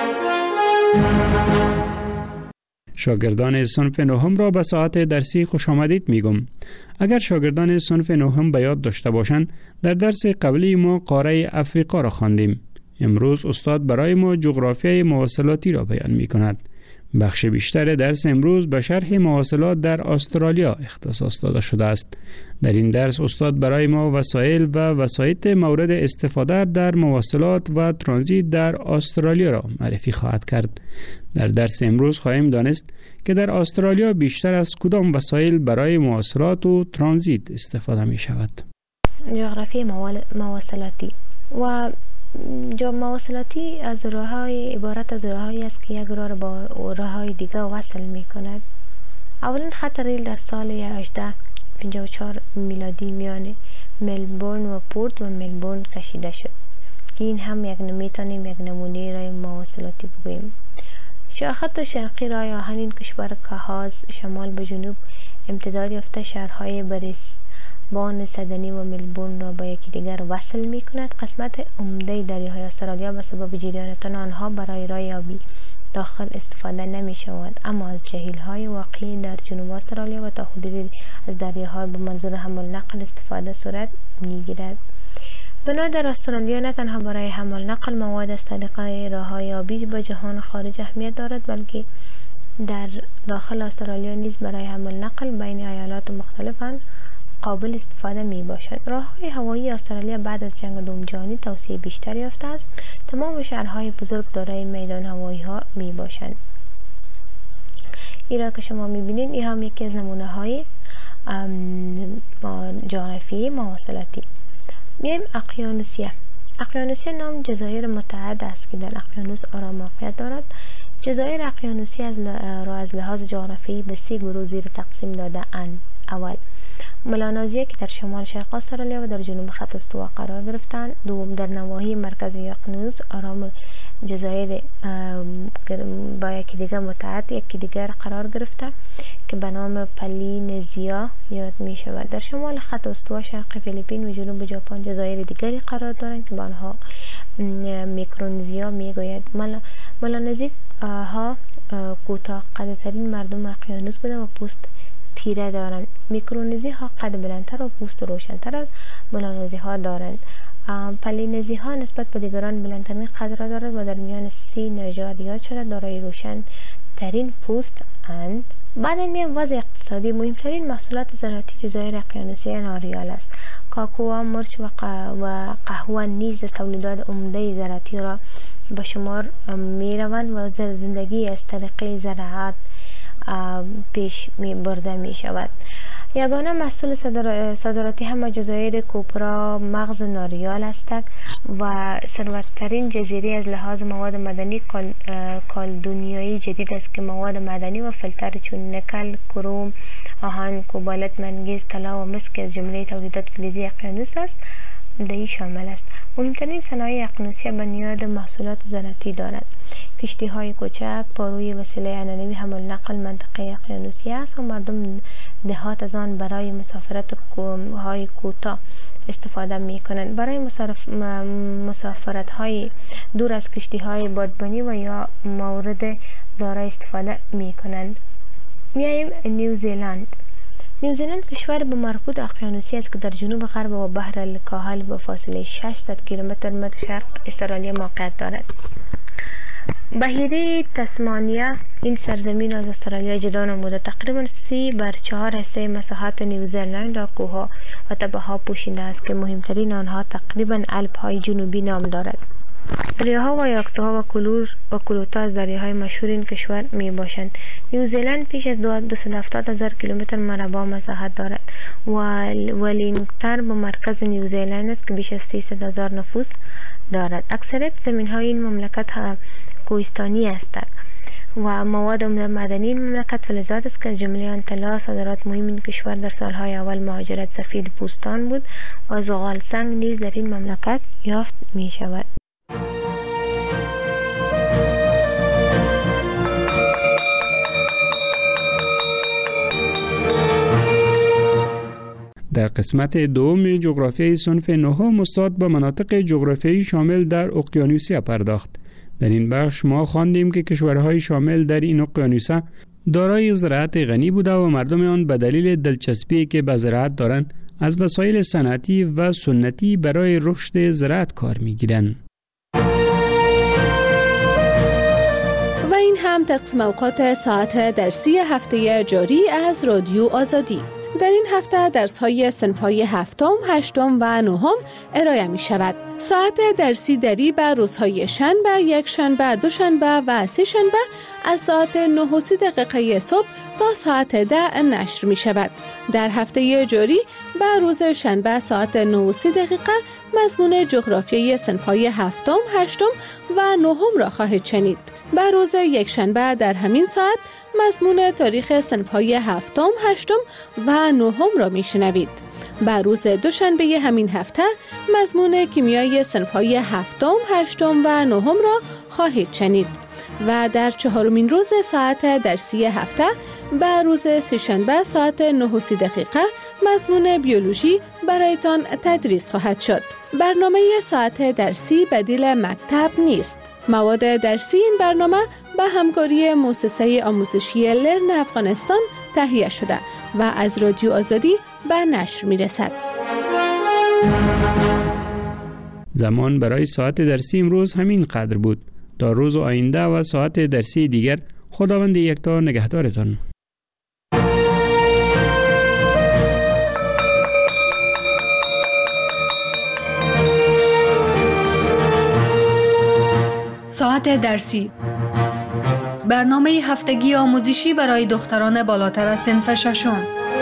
شاگردان صنف نهم را به ساعت درسی خوش آمدید می گم. اگر شاگردان صنف نهم به یاد داشته باشند، در درس قبلی ما قاره افریقا را خواندیم. امروز استاد برای ما جغرافیای مواصلاتی را بیان می کند. بخش بیشتر درس امروز به شرح مواصلات در استرالیا اختصاص داده شده است. در این درس استاد برای ما وسایل و وسایط مورد استفاده در مواصلات و ترانزیت در استرالیا را معرفی خواهد کرد. در درس امروز خواهیم دانست که در استرالیا بیشتر از کدام وسایل برای مواصلات و ترانزیت استفاده می شود. جغرافی مواصلاتی و جا مواصلاتی از راه‌های عبارت از راه‌هایی است که یک راه را با راه‌های دیگر وصل می‌کند. اولین خط ریل در سال هجده پنجاه و چهار میلادی میان ملبورن و پورت و ملبورن کشیده شد که این هم یک میتونیم یک نمونه راه مواصلاتی بگوییم. شاخط شرقی راه آهن این کشور که از شمال به جنوب امتداد یافته شهرهای بریس بان سدنی و ملبورن را با یکی دیگر وصل می کند. قسمت عمده دریاهای استرالیا به سبب جریان آنها برای راه آبی داخل استفاده نمی شود، اما از جهیل های واقعی در جنوب استرالیا و تا حدودی از دریاها به منظور حمل نقل استفاده صورت می گیرد. بنا در استرالیا نه تنها برای حمل نقل مواد از طریق راه های آبی به جهان خارج اهمیت دارد، بلکه در داخل استرالیا نیز برای حمل نقل بین ایالات مختلف قابل استفاده می باشد. راه‌های هوایی استرالیا بعد از جنگ دوم جهانی توسعه بیشتری یافته است. تمام شهرهای بزرگ دارای میدان هوایی ها می باشند. این را که شما می بینید این هم یکی از نمونه های جغرافی مواصلاتی. میایم اقیانوسیه. اقیانوسیه نام جزایر متعدد است که در اقیانوس آرام موقعیت دارد. جزایر اقیانوسیه از را از لحاظ جغرافی به سه گروه زیر تقسیم داده اند. اول ملانزیه که در شمال شرق استرالیا و در جنوب خط استوا قرار گرفتند. دوم در نواحی مرکزی اقیانوس آرام جزایر با یکی دیگر متعدد یکی دیگر قرار گرفته که به نام پلینزیا یاد می شود. در شمال خط استوا شرق فیلیپین و جنوب ژاپن جزایر دیگری قرار دارند که به آنها میکرونزیا می گوید. ملانزی ها کوتاه قدترین مردم اقیانوس بوده و پوست تیره دارند. میکرونزی ها قد بلندتر و پوست روشنتر از ملانزی ها دارند. پلینزی ها نسبت به دیگران بلندترین قد را دارد و در میان سی نژاد یاد شده دارای روشن ترین پوست اند. بعد میان وضع اقتصادی. مهمترین محصولات زراعتی جزایر اقیانوسی ناریال است. کاکائو، مرچ و قهوه نیز تولیدات عمده زراعتی را به شمار می روند و زندگی از طریق زراعت پیش می برده می شود. یگانه محصول صادراتی هم جزایر کوپرا مغز ناریال است و ثروتترین جزیره از لحاظ مواد مدنی کالدونیایی جدید است که مواد معدنی و فلتر چون نکل، کروم آهن، کوبالت، منگنیز، طلا و مس که از جمله تولیدات فلزی اقیانوس است در این شامل است. مهمترین صنایع اقیانوسی بنیاد محصولات زراعتی دارد. کشتی های کوچک پاروی وسیله عنعنوی حمل نقل منطقه اقیانوسی است و مردم دهات از آن برای مسافرت های کوتاه استفاده می کنند. برای مسافرت های دور از کشتی های بادبانی و یا مورد دارای استفاده می کنند. میایم نیوزیلند. نیوزیلند کشور به مرکوت اقیانوسی است که در جنوب غرب و بحر الکاهل به فاصله ششصد کیلومتر مد شرق استرالیا موقعیت دارد. بحیره تسمانیا این سرزمین از استرالیا جدا نموده. تقریبا سی بر چهار حصه مساحت نیوزیلند را کوهها و تپه ها پوشیده است که مهمترین آنها تقریبا الپ های جنوبی نام دارد. دریاها و یاکتوها و کلور و کلوتا از دریاهای مشهور این کشور می باشند. نیوزیلند پیش از دویست و هفتاد هزار کیلومتر مربع مساحت دارد و ولینگتون به مرکز نیوزیلند است که بیش از سیصد هزار نفوس دارد. اکثریت زمین های این مملکت کوهستانی هستند و مواد معدنی این مملکت فلزات است که از جمله آن طلا. صادرات مهم این کشور در سالهای اول مهاجرت سفید پوستان بود و زغال سنگ نیز در این مملکت یافت می شود. در قسمت دوم جغرافیای صنف نهم استاد به مناطق جغرافیایی شامل در اقیانوسیا پرداخت. در این بخش ما خواندیم که کشورهای شامل در این اقیانوسه دارای زراعت غنی بوده و مردم آن به دلیل دلچسبی که به زراعت دارند از وسایل صنعتی و سنتی برای رشد زراعت کار می‌گیرند. و این هم تقسیم اوقات ساعت درسی هفته جاری از رادیو آزادی. در این هفته درس‌های صنف‌های هفتم، هشتم و نهم ارائه می شود. ساعت درسی دری به روزهای شنبه، یک شنبه، دو شنبه و سه شنبه از ساعت نه و سی دقیقه صبح تا ساعت ده نشر می شود. در هفته جاری به روز شنبه ساعت نه و سی دقیقه مضمون جغرافیای صنف‌های هفتم، هشتم و نهم را خواهید شنید. به روز یک شنبه در همین ساعت مضمون تاریخ صنف‌های هفتم، هشتم و نهم را میشنوید. به روز دوشنبه همین هفته مضمون کیمیای صنف‌های هفتم، هشتم و نهم را خواهید شنید. و در چهارمین روز ساعت درسی هفته به روز سه‌شنبه ساعت نه و سی دقیقه مضمون بیولوژی برایتان تدریس خواهد شد. برنامه ساعت درسی بدیل مکتب نیست. مواد درسی این برنامه به همکاری مؤسسه آموزشی لرن افغانستان تهیه شده و از رادیو آزادی به نشر می رسد. زمان برای ساعت درسی امروز همین قدر بود. تا روز آینده و ساعت درسی دیگر خداوند یکتا نگهدارتان. ساعت درسی، برنامه هفتگی آموزشی برای دختران بالاتر از صنف ششم.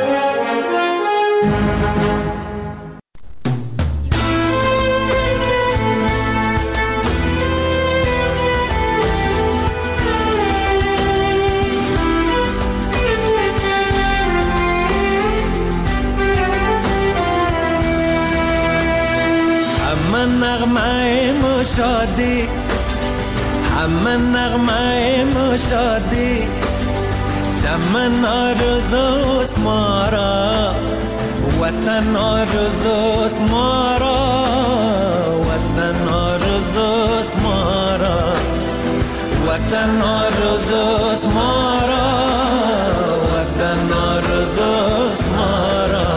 نغمه مشادی همه نغمه مشادی چمن آرزوست ما را وطن آرزوست ما را وطن آرزوست ما را وطن آرزوست ما را وطن آرزوست ما را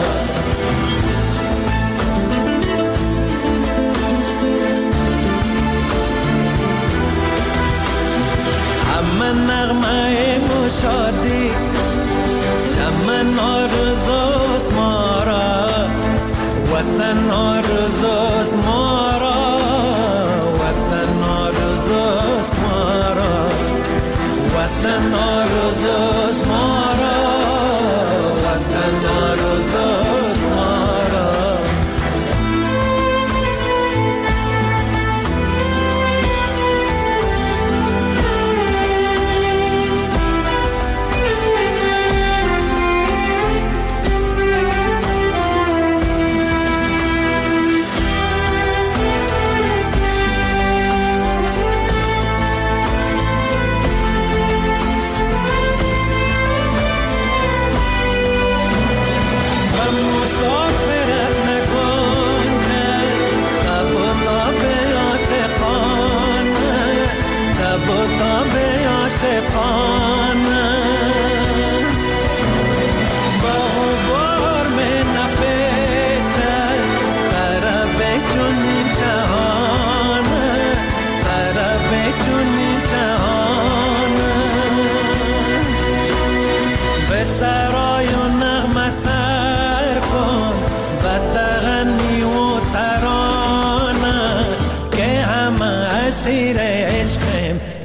نغمه مشادی چمن آرزوست ما را وطن آرزوست ما را وطن آرزوست ما را وطن آرزوست ما را وطن آرزوست ما را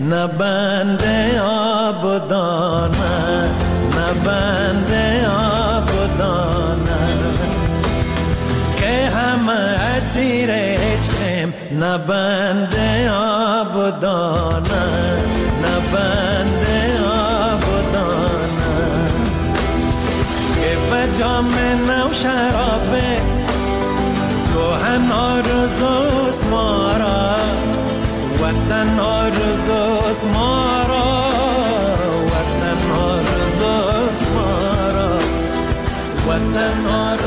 نه بنده آبدانه، نه بنده آبدانه که همه اسیر عشقیم، نه بنده آبدانه، نه بنده آبدانه که به جام نو شرابه گوهن آرزوست ما را، وطن آرزوست ما را، وطن آرزوست ما را، وطن آرزوست